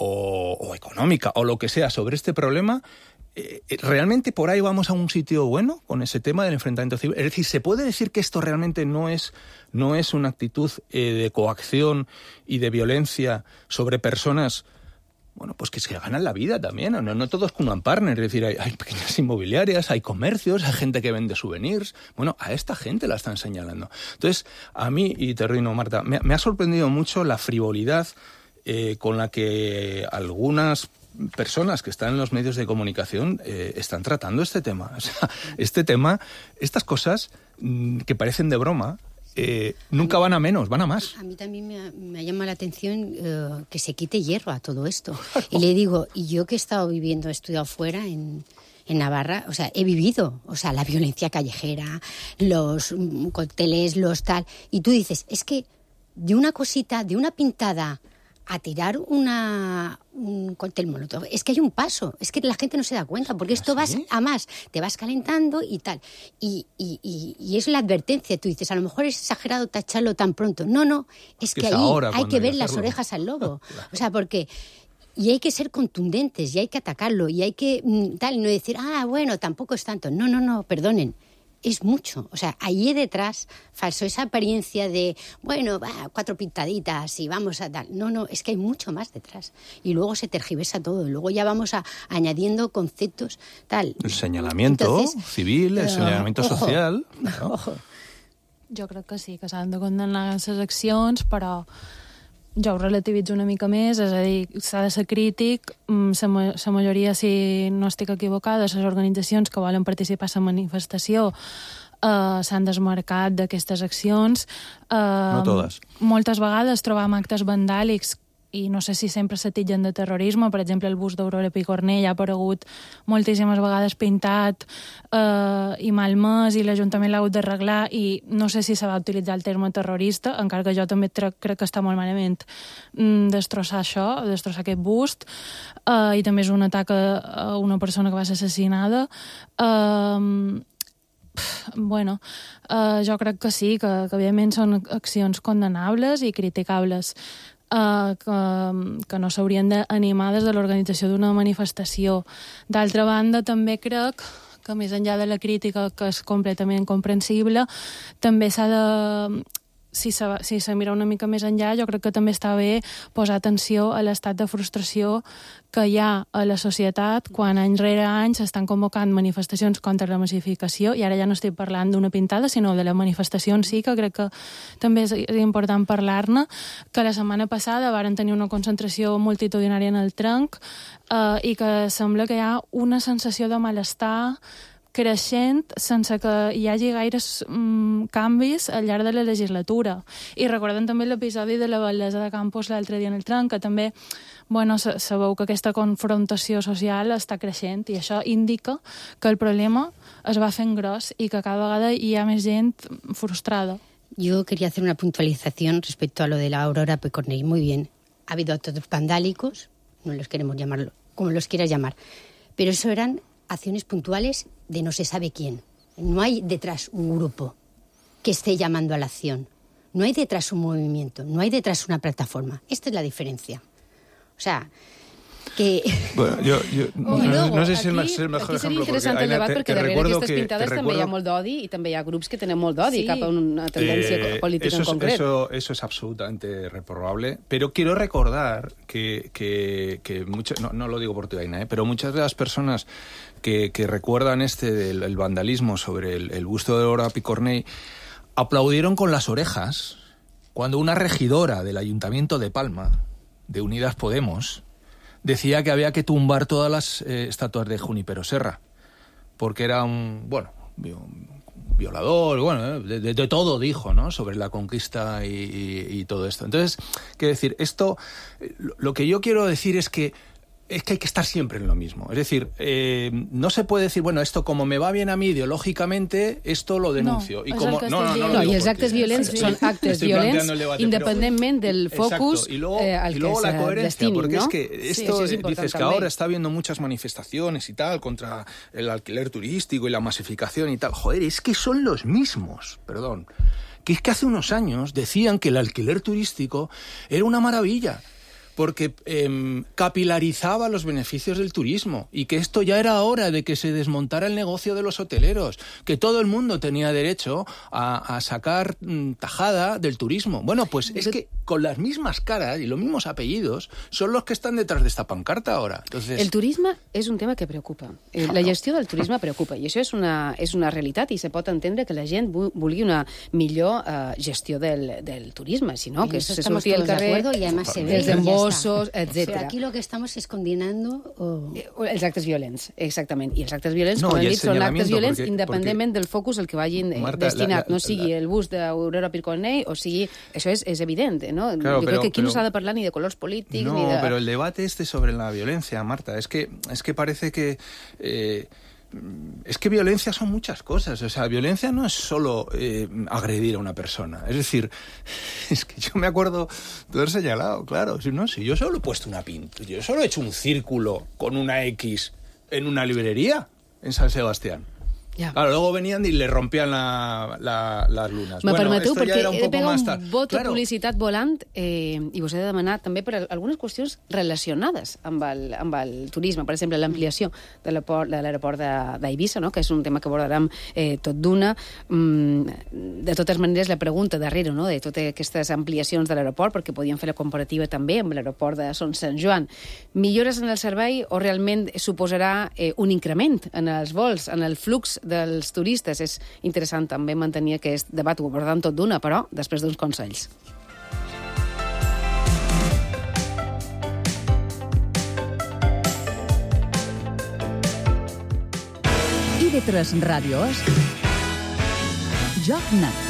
o, o económica o lo que sea sobre este problema, eh, ¿realmente por ahí vamos a un sitio bueno con ese tema del enfrentamiento civil? Es decir, ¿se puede decir que esto realmente no es, no es una actitud eh, de coacción y de violencia sobre personas? Bueno, pues que se ganan la vida también, no, no todos con partner, es decir, hay, hay pequeñas inmobiliarias, hay comercios, hay gente que vende souvenirs, bueno, a esta gente la están señalando. Entonces, a mí, y termino, Marta, me, me ha sorprendido mucho la frivolidad eh, con la que algunas personas que están en los medios de comunicación eh, están tratando este tema. O sea, este tema, estas cosas mmm, que parecen de broma, Eh, nunca van a menos, van a más. A mí también me ha, me ha llamado la atención eh, que se quite hierro a todo esto. Y le digo, y yo que he estado viviendo, he estudiado fuera en, en Navarra, o sea, he vivido, o sea, la violencia callejera, los mm, cócteles, los tal, y tú dices, es que de una cosita, de una pintada a tirar una, un cóctel molotov, es que hay un paso, es que la gente no se da cuenta, porque esto vas a más, te vas calentando y tal, y, y, y, y es la advertencia, tú dices, a lo mejor es exagerado tacharlo tan pronto, no, no, es que, que es ahí hay que ver las orejas al lobo, o sea, porque, y hay que ser contundentes, y hay que atacarlo, y hay que, tal, no decir, ah, bueno, tampoco es tanto, no, no, no, perdonen, es mucho, o sea, ahí detrás falso esa apariencia de, bueno, va, cuatro pintaditas y vamos a tal. No, no, es que hay mucho más detrás. Y luego se tergiversa todo, y luego ya vamos a, añadiendo conceptos, tal. El señalamiento Entonces, civil, el uh, señalamiento ojo, social. ¿No? Ojo. Jo crec que sí, que s'han de condenar les accions, però jo ho relativitzo una mica més, és a dir, s'ha de ser crític, la majoria, si no estic equivocada, les organitzacions que volen participar a la manifestació eh, s'han desmarcat d'aquestes accions. Eh, no totes. Moltes vegades trobam actes vandàlics i no sé si sempre s'atillen de terrorisme. Per exemple, el bus d'Aurora Picornell ha aparegut moltíssimes vegades pintat eh, i malmès, i l'Ajuntament l'ha hagut d'arreglar, i no sé si se va utilitzar el terme terrorista, encara que jo també crec, crec que està molt malament mm, destrossar això, destrossar aquest bust, eh, i també és un atac a, a una persona que va ser assassinada. Eh, bueno, eh, jo crec que sí, que, que evidentment són accions condenables i criticables. Uh, que, que no s'haurien d'animar des de l'organització d'una manifestació. D'altra banda, també crec que més enllà de la crítica, que és completament comprensible, també s'ha de... Si se, si se mira una mica més enllà, jo crec que també està bé posar atenció a l'estat de frustració que hi ha a la societat quan any rere any s'estan convocant manifestacions contra la massificació, i ara ja no estic parlant d'una pintada, sinó de la manifestació en si, que crec que també és important parlar-ne, que la setmana passada varen tenir una concentració multitudinària en el Trenc, eh, i que sembla que hi ha una sensació de malestar creixent sense que hi hagi gaires mm, canvis al llarg de la legislatura. I recordem també l'episodi de la Valdesa de Campos l'altre dia en el tren, que també bueno, sabeu que aquesta confrontació social està creixent i això indica que el problema es va fent gros i que cada vegada hi ha més gent frustrada. Yo quería hacer una puntualización respecto a lo de la Aurora Picornell. Muy bien, ha habido actos vandálicos, no los queremos llamarlo, como los quieras llamar, pero eso eran acciones puntuales de no se sabe quién. No hay detrás un grupo que esté llamando a la acción. No hay detrás un movimiento, no hay detrás una plataforma. Esta es la diferencia. O sea, que... Bueno, yo, yo no, luego, no sé si aquí, és el mejor aquí seria ejemplo. interessant el debat, perquè darrere d'aquestes pintades recuerdo... també hi ha molt d'odi i també hi ha grups que tenen molt d'odi sí. cap a una tendència eh, política eso en concret. Es, eso, eso es absolutamente reprobable, pero quiero recordar que, que, que muchas, no, no lo digo por tu vaina, ¿eh? pero muchas de las personas que, que recuerdan este del el vandalismo sobre el, el busto de Aurora Picornell aplaudieron con las orejas cuando una regidora del Ayuntamiento de Palma, de Unidas Podemos, decía que había que tumbar todas las eh, estatuas de Junípero Serra, porque era un, bueno, un violador, bueno, de, de, de todo dijo, ¿no?, sobre la conquista y, y, y todo esto. Entonces, quiero decir, esto, lo que yo quiero decir es que es que hay que estar siempre en lo mismo. Es decir, eh, no se puede decir, bueno, esto como me va bien a mí ideològicamente, esto lo denuncio. No, I como, no, no, no, no, i els actes violents són actes violents independentment del focus y luego, eh, al y luego que la coherencia, destinin, porque ¿no? es que esto, sí, es dices que també. ahora está habiendo muchas manifestaciones y tal contra el alquiler turístico y la masificación y tal. Joder, es que son los mismos, perdón, que es que hace unos años decían que el alquiler turístico era una maravilla, porque eh, capilarizaba los beneficios del turismo y que esto ya era hora de que se desmontara el negocio de los hoteleros, que todo el mundo tenía derecho a, a sacar mm, tajada del turismo. Bueno, pues es que con las mismas caras y los mismos apellidos son los que están detrás de esta pancarta ahora. Entonces... El turisme és un tema que preocupa. Eh, la gestió del turisme preocupa i això és una, és una realitat i se pot entendre que la gent vulgui una millor uh, gestió del, del turisme, si no, que se surti al carrer, y además se ve, els embossos, etcètera. Pero aquí lo que estamos es condenando... O... Els actes violents, exactament. I els actes violents, no, com hem dit, són actes violents porque, independentment porque... del focus al que vagin Marta, destinat. la, la, no sigui la... el bus d'Aurora Picornell o sigui... Això és, és evident, no? Claro, Jo pero, crec que aquí pero... no s'ha de parlar ni de colors polítics no, ni de... No, pero el debate este sobre la violencia, Marta, es que, es que parece que... Eh, es que violencia son muchas cosas. O sea, violencia no es solo eh, agredir a una persona. Es decir, es que yo me acuerdo de haber señalado, claro, si no, si yo solo he puesto una pintura, yo solo he hecho un círculo con una X en una librería en San Sebastián. Ja. Claro, luego venían y le rompían la, la, las lunas. Me bueno, permeteu, esto perquè ja era un he de poco pegar más un tal. vot Claro. de publicitat volant eh, i us he de demanar també per algunes qüestions relacionades amb el, amb el turisme. Per exemple, l'ampliació de l'aeroport d'Eivissa, no? Que és un tema que abordarem eh, tot d'una. Mm, de totes maneres, la pregunta darrere, no? De totes aquestes ampliacions de l'aeroport, perquè podien fer la comparativa també amb l'aeroport de Son Sant Joan. Millores en el servei o realment suposarà eh, un increment en els vols, en el flux dels turistes? És interessant també mantenir aquest debat, ho abordant tot d'una, però després d'uns consells. I V tres Ràdio és Joc Net.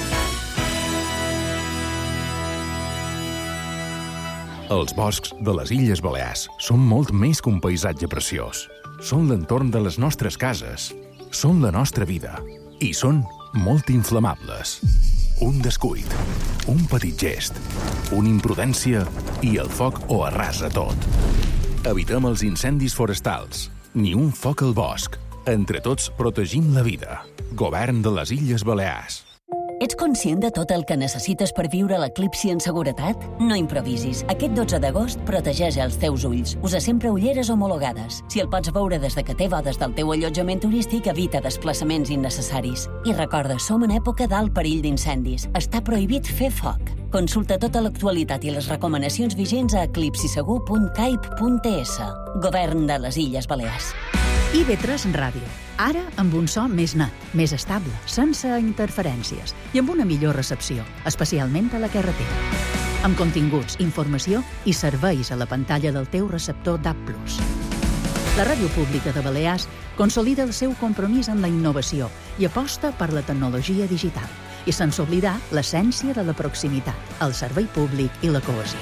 Els boscs de les Illes Balears són molt més que un paisatge preciós. Són l'entorn de les nostres cases, són la nostra vida i són molt inflamables. Un descuit, un petit gest, una imprudència i el foc ho arrasa tot. Evitem els incendis forestals, ni un foc al bosc. Entre tots protegim la vida. Govern de les Illes Balears. Ets conscient de tot el que necessites per viure l'eclipsi en seguretat? No improvisis. Aquest dotze d'agost protegeix els teus ulls. Usa sempre ulleres homologades. Si el pots veure des de que té bodes del teu allotjament turístic, evita desplaçaments innecessaris. I recorda, som en època d'alt perill d'incendis. Està prohibit fer foc. Consulta tota l'actualitat i les recomanacions vigents a eclipsisegur punt caip punt es. Govern de les Illes Balears. I V tres Ràdio. Ara amb un so més net, més estable, sense interferències i amb una millor recepció, especialment a la carretera. Amb continguts, informació i serveis a la pantalla del teu receptor D A B plus. La Ràdio Pública de Balears consolida el seu compromís amb la innovació i aposta per la tecnologia digital, i sense oblidar l'essència de la proximitat, el servei públic i la cohesió.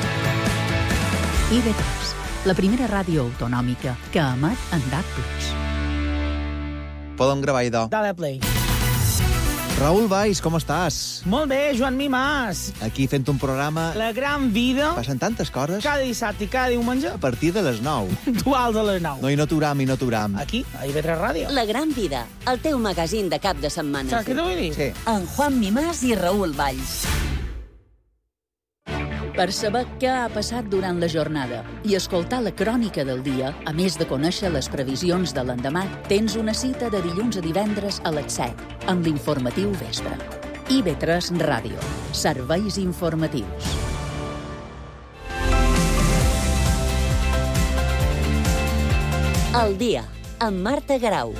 I V tres, la primera ràdio autonòmica que emet en D A B plus. Podem gravar, idò. Dale play. Raül Valls, com estàs? Molt bé, Joan Mimàs. Aquí fent un programa... La gran vida. Passen tantes coses. Cada dissabte i cada diumenge. A partir de les nou. Duals a les nou. No, i no t'uram, i no t'uram. Aquí, a I V tres Ràdio. La gran vida, el teu magazín de cap de setmana. Saps què t'ho vull dir? Sí. En Juan Mimàs i Raül Valls. Per saber què ha passat durant la jornada i escoltar la crònica del dia, a més de conèixer les previsions de l'endemà, tens una cita de dilluns a divendres a les set, amb l'informatiu vespre. I V tres Ràdio. Serveis informatius. El dia, amb Marta Garau.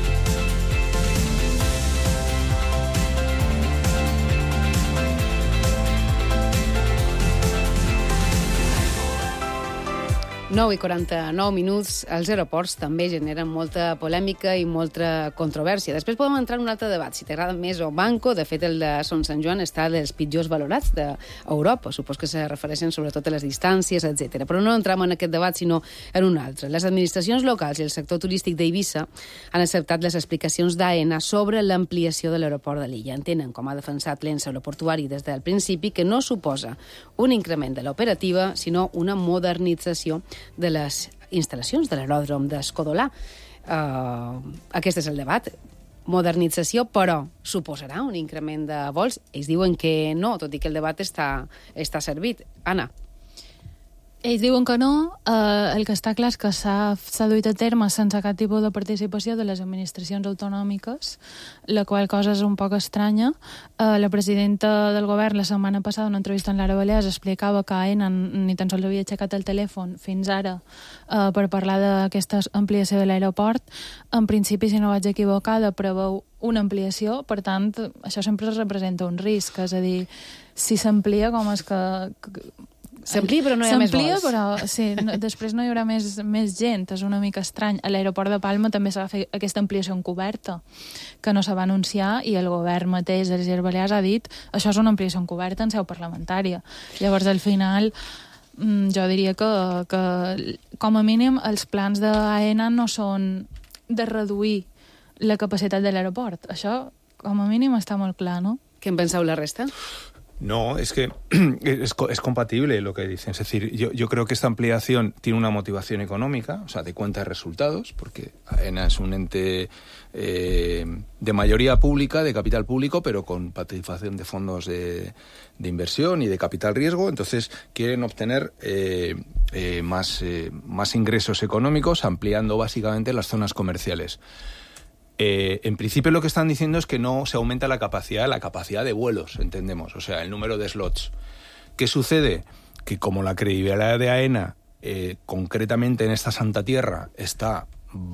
nou i quaranta-nou minuts. Els aeroports també generen molta polèmica i molta controvèrsia. Després podem entrar en un altre debat, si t'agrada més o Banco. De fet, el de Son Sant Joan està dels pitjors valorats d'Europa. Supos que se refereixen sobretot a les distàncies, etcètera. Però no entrem en aquest debat, sinó en un altre. Les administracions locals i el sector turístic d'Eivissa han acceptat les explicacions d'AENA sobre l'ampliació de l'aeroport de l'illa. Entenen, com ha defensat l'ens aeroportuari des del principi, que no suposa un increment de l'operativa, sinó una modernització de les instal·lacions de l'aeròdrom d'Escodolà. Uh, aquest és el debat. Modernització, però suposarà un increment de vols? Ells diuen que no, tot i que el debat està, està servit. Anna. Ells diuen que no. Eh, el que està clar és que s'ha duit a terme sense cap tipus de participació de les administracions autonòmiques, la qual cosa és un poc estranya. Eh, la presidenta del govern la setmana passada, en una entrevista en l'Ara Balears, explicava que AENA ni tan sols havia aixecat el telèfon fins ara eh, per parlar d'aquesta ampliació de l'aeroport. En principi, si no vaig equivocada, preveu una ampliació, per tant, això sempre representa un risc, és a dir, si s'amplia, com és que... S'amplia, però no hi ha més vols. S'amplia, però sí, no, després no hi haurà més, més gent, és una mica estrany. A l'aeroport de Palma també s'ha de fer aquesta ampliació encoberta, que no se va anunciar, i el govern mateix de les Illes Balears ha dit això és una ampliació encoberta en seu parlamentària. Llavors, al final, jo diria que, que com a mínim, els plans d'AENA no són de reduir la capacitat de l'aeroport. Això, com a mínim, està molt clar, ¿no? Què en penseu la resta? No, es que es, es compatible lo que dicen. Es decir, yo, yo creo que esta ampliación tiene una motivación económica, o sea, de cuenta de resultados, porque AENA es un ente eh, de mayoría pública, de capital público, pero con participación de fondos de, de inversión y de capital riesgo. Entonces, quieren obtener eh, eh, más, eh, más ingresos económicos, ampliando básicamente las zonas comerciales. Eh, en principio lo que están diciendo es que no se aumenta la capacidad, la capacidad de vuelos, entendemos, o sea, el número de slots. ¿Qué sucede? Que como la credibilidad de AENA, eh, concretamente en esta Santa Tierra, está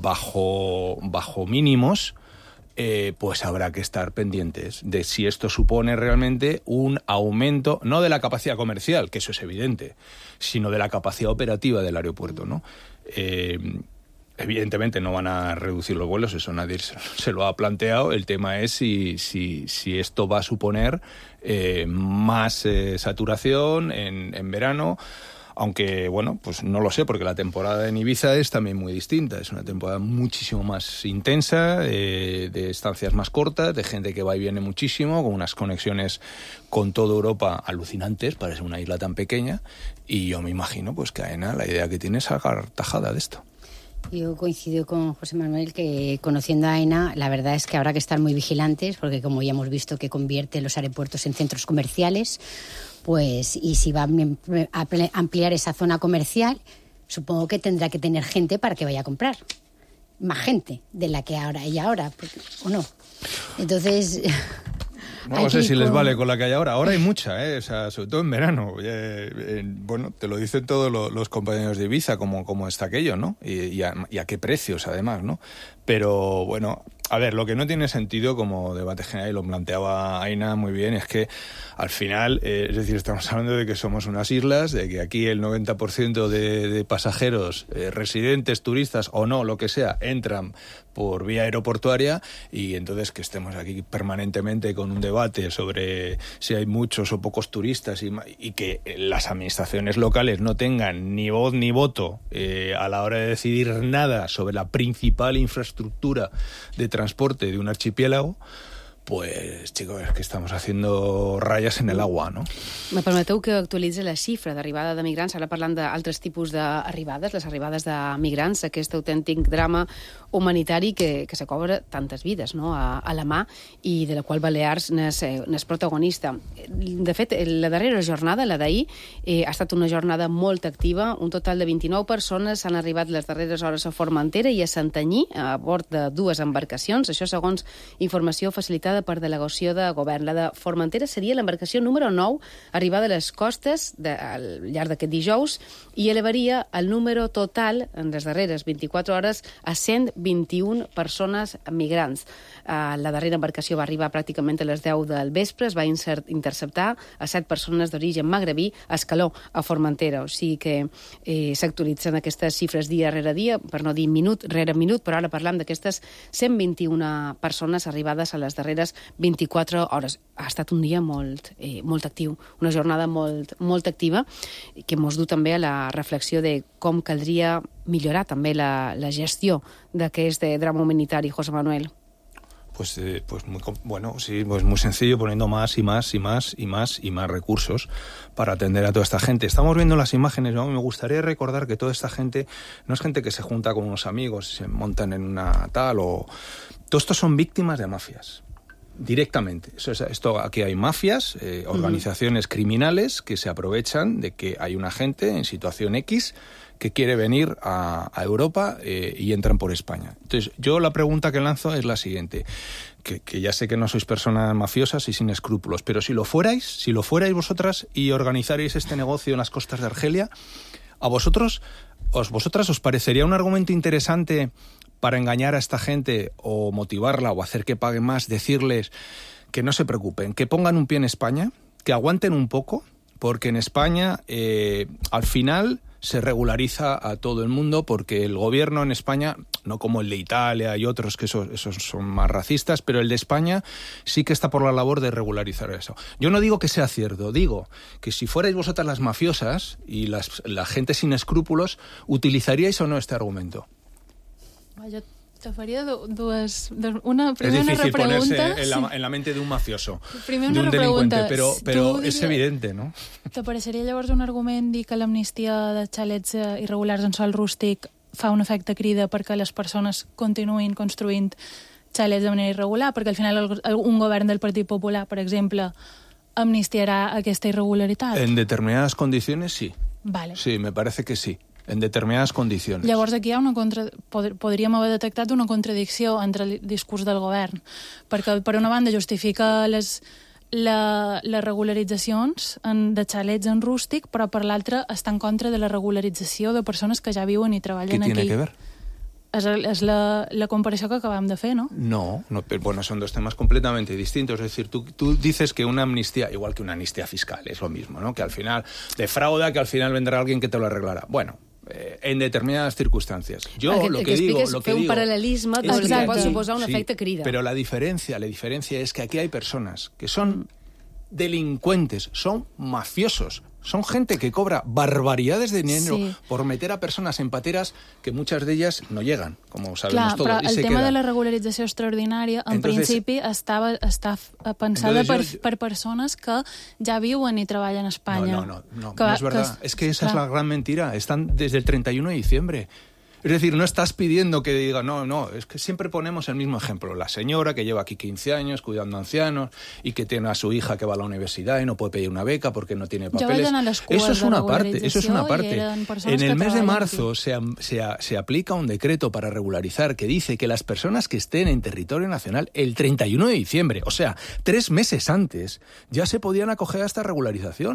bajo, bajo mínimos, eh, pues habrá que estar pendientes de si esto supone realmente un aumento, no de la capacidad comercial, que eso es evidente, sino de la capacidad operativa del aeropuerto, ¿no? Eh, Evidentemente no van a reducir los vuelos, eso nadie se lo ha planteado. El tema es si, si, si esto va a suponer eh, más eh, saturación en, en verano, aunque, bueno, pues no lo sé, porque la temporada en Ibiza es también muy distinta. Es una temporada muchísimo más intensa, eh, de estancias más cortas, de gente que va y viene muchísimo, con unas conexiones con toda Europa alucinantes para ser una isla tan pequeña. Y yo me imagino pues que AENA la idea que tiene es sacar tajada de esto. Yo coincido con José Manuel que, conociendo a AENA, la verdad es que habrá que estar muy vigilantes, porque como ya hemos visto que convierte los aeropuertos en centros comerciales, pues y si va a ampliar esa zona comercial, supongo que tendrá que tener gente para que vaya a comprar. Más gente de la que ahora hay ahora, ¿o no? Entonces... No, no sé si les vale con la que hay ahora. Ahora hay mucha, ¿eh? O sea, sobre todo en verano. Eh, eh, bueno, te lo dicen todos los, los compañeros de Ibiza, cómo, cómo está aquello, ¿no? Y, y, a, y a qué precios, además, ¿no? Pero, bueno, a ver, lo que no tiene sentido como debate general, y lo planteaba Aina muy bien, es que al final, eh, es decir, estamos hablando de que somos unas islas, de que aquí el noventa por ciento de, de pasajeros, eh, residentes, turistas o no, lo que sea, entran por vía aeroportuaria, y entonces que estemos aquí permanentemente con un debate sobre si hay muchos o pocos turistas y, y que las administraciones locales no tengan ni voz ni voto eh, a la hora de decidir nada sobre la principal infraestructura de transporte de un archipiélago, pues, chicos, és que estamos haciendo rayas en el agua, no? Me permeteu que actualitzi la xifra d'arribada de migrants, ara parlant d'altres tipus d'arribades, les arribades de migrants, aquest autèntic drama humanitari que, que se cobra tantes vides, no?, a, a la mà, i de la qual Balears n'és, n'és protagonista. De fet, la darrera jornada, la d'ahir, eh, ha estat una jornada molt activa. Un total de vint-i-nou persones han arribat les darreres hores a Formentera i a Santanyí, a bord de dues embarcacions, això segons informació facilitada per delegació de govern. La de Formentera seria l'embarcació número nou, arribada a les costes de, al llarg d'aquest dijous, i elevaria el número total en les darreres vint-i-quatre hores a cent vint-i-un persones migrants. Uh, la darrera embarcació va arribar pràcticament a les deu del vespre, es va interceptar a set persones d'origen magrebí a Escaló, a Formentera. O sigui que eh, s'actualitzen aquestes xifres dia rere dia, per no dir minut rere minut, però ara parlam d'aquestes cent vint-i-un persones arribades a les darreres vint-i-quatre hores. Ha estat un dia molt, eh, molt actiu, una jornada molt, molt activa, que mos du també a la reflexió de com caldria millorar també la, la gestió d'aquest drama humanitari, José Manuel. Pues, eh, pues muy, bueno, sí, pues muy sencillo, poniendo más y más y más y más y más recursos para atender a toda esta gente. Estamos viendo las imágenes, ¿no? Me gustaría recordar que toda esta gente no es gente que se junta con unos amigos, se montan en una tal o... Todos estos son víctimas de mafias. Directamente. Eso es, esto, aquí hay mafias, eh, organizaciones uh-huh. criminales que se aprovechan de que hay una gente en situación X que quiere venir a, a Europa eh, y entran por España. Entonces, yo la pregunta que lanzo es la siguiente, que, que ya sé que no sois personas mafiosas y sin escrúpulos, pero si lo fuerais, si lo fuerais vosotras y organizarais este negocio en las costas de Argelia, ¿a vosotros, os, vosotras os parecería un argumento interesante para engañar a esta gente o motivarla o hacer que pague más, decirles que no se preocupen, que pongan un pie en España, que aguanten un poco, porque en España eh, al final se regulariza a todo el mundo, porque el gobierno en España, no como el de Italia y otros que esos, esos son más racistas, pero el de España sí que está por la labor de regularizar eso. Yo no digo que sea cierto, digo que si fuerais vosotras las mafiosas y las, la gente sin escrúpulos, ¿utilizaríais o no este argumento? Yo te faria dues... Una, primer es difícil una repregunta, ponerse en la, en la mente de un mafioso, primer de un una delincuente, pregunta. pero, pero Tu és diria, evidente, no? T'apareixeria llavors un argument dir que l'amnistia de xalets irregulars en sòl rústic fa un efecte crida perquè les persones continuïn construint xalets de manera irregular, perquè al final el, un govern del Partit Popular, per exemple, amnistiarà aquesta irregularitat? En determinadas condiciones, sí. Vale. Sí, me parece que sí. En determinadas condiciones. Llavors aquí hi ha una contra... Pod podríem haver detectat una contradicció entre el discurs del govern, perquè per una banda justifica les, la, les regularitzacions en, de xalets en rústic, però per l'altra està en contra de la regularització de persones que ja viuen i treballen aquí. ¿Qué tiene que ver? És, és la, la comparació que acabam de fer, ¿no? No, no, pero bueno, son dos temas completamente distintos. Es decir, tú, tú dices que una amnistía, igual que una amnistía fiscal, es lo mismo, ¿no? Que al final defrauda, que al final vendrá alguien que te lo arreglará. Bueno, eh, en determinadas circunstancias. Yo que, lo que, que digo, lo que un digo, paral·lelisme del que pot suposar un sí, efecte crida. Pero la diferencia, la diferencia es que aquí hay personas que son delincuentes, son mafiosos, son gente que cobra barbaridades de dinero sí. por meter a personas en pateras que muchas de ellas no llegan, como sabemos Clar, todos. Però y el se tema quedan. de la regularització extraordinària, en Entonces, principi, estava, està pensada entonces yo, per, per persones que ja viuen i treballen a Espanya. No, no, no, no, que, no es verdad. Que, es que esa clar. es la gran mentira. Están desde el treinta y uno de diciembre. Es decir, no estás pidiendo que diga, no, no, es que siempre ponemos el mismo ejemplo. La señora que lleva aquí quince años cuidando ancianos y que tiene a su hija que va a la universidad y no puede pedir una beca porque no tiene papeles. Eso es una parte, eso es una parte. En el mes de marzo se, se, se aplica un decreto para regularizar que dice que las personas que estén en territorio nacional el treinta y uno de diciembre, o sea, tres meses antes, ya se podían acoger a esta regularización.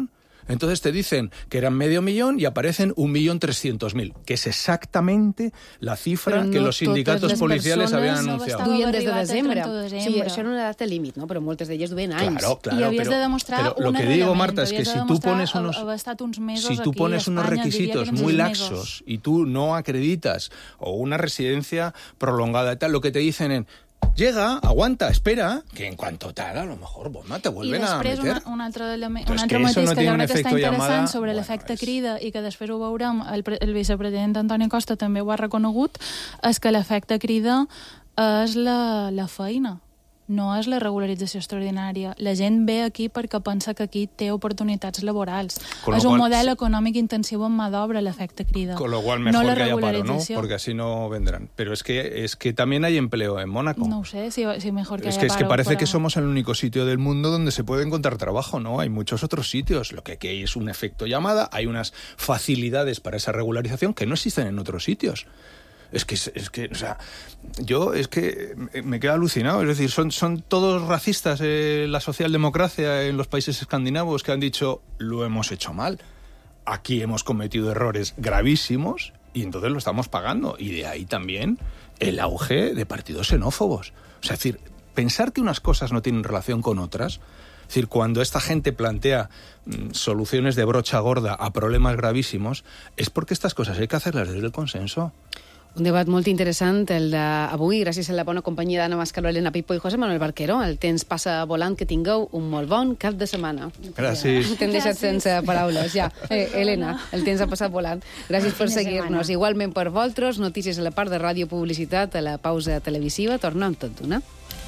Entonces te dicen que eran medio millón y aparecen un millón trescientos mil, que es exactamente la cifra no que los sindicatos policiales habían anunciado. No duien des de desembre. Sí, això era una data límit, no? Però moltes d'elles duien anys. Claro, claro, I havies pero, de demostrar pero lo un que digo, Marta, es que si tú pones unos, uns mesos si tú aquí pones a unos España, requisitos muy laxos mesos. y tú no acreditas o una residencia prolongada y tal, lo que te dicen en llega, aguanta, espera, que en cuanto tal, a lo mejor, bomba, te vuelven a meter. I després una, un altre, element, un Però altre que matís no que jo un crec que està interessant llamada, sobre bueno, l'efecte és... crida i que després ho veurem, el, el vicepresident Antoni Costa també ho ha reconegut, és que l'efecte crida és la, la feina, no és la regularització extraordinària. La gent ve aquí perquè pensa que aquí té oportunitats laborals. Con és un cual, model econòmic intensiu en mà d'obra, l'efecte crida. Con lo cual mejor no la que haya paro, ¿no? regularització. Porque así no vendrán. Pero es que, es que también hay empleo en Mónaco. No ho sé, si, si mejor que es haya que, es que paro, parece pero... que somos el único sitio del mundo donde se puede encontrar trabajo, ¿no? Hay muchos otros sitios. Lo que aquí hay es un efecto llamada, hay unas facilidades para esa regularización que no existen en otros sitios. Es que, es que, o sea, yo es que me quedo alucinado. Es decir, son, son todos racistas eh, la socialdemocracia en los países escandinavos que han dicho, lo hemos hecho mal. Aquí hemos cometido errores gravísimos y entonces lo estamos pagando. Y de ahí también el auge de partidos xenófobos. O sea, es decir, pensar que unas cosas no tienen relación con otras... Es decir, cuando esta gente plantea mmm, soluciones de brocha gorda a problemas gravísimos, es porque estas cosas hay que hacerlas desde el consenso. Un debat molt interessant, el d'avui, gràcies a la bona companyia d'Anna Mascaró, Elena Pipo i José Manuel Barquero. El temps passa volant, que tingueu un molt bon cap de setmana. Gràcies. T'hem deixat sense paraules, ja. Eh, Elena, el temps ha passat volant. Gràcies per seguir-nos. Igualment per vosaltres, notícies a la part de ràdio, publicitat, a la pausa televisiva. Tornem tot d'una.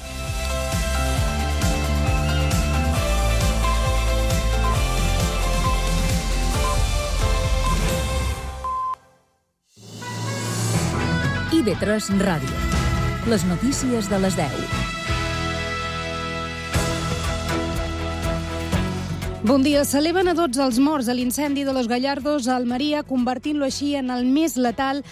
I V tres Ràdio. Les notícies de les deu. Bon dia. S'eleven a dotze els morts a l'incendi de Los Gallardos a Almeria, convertint-lo així en el més letal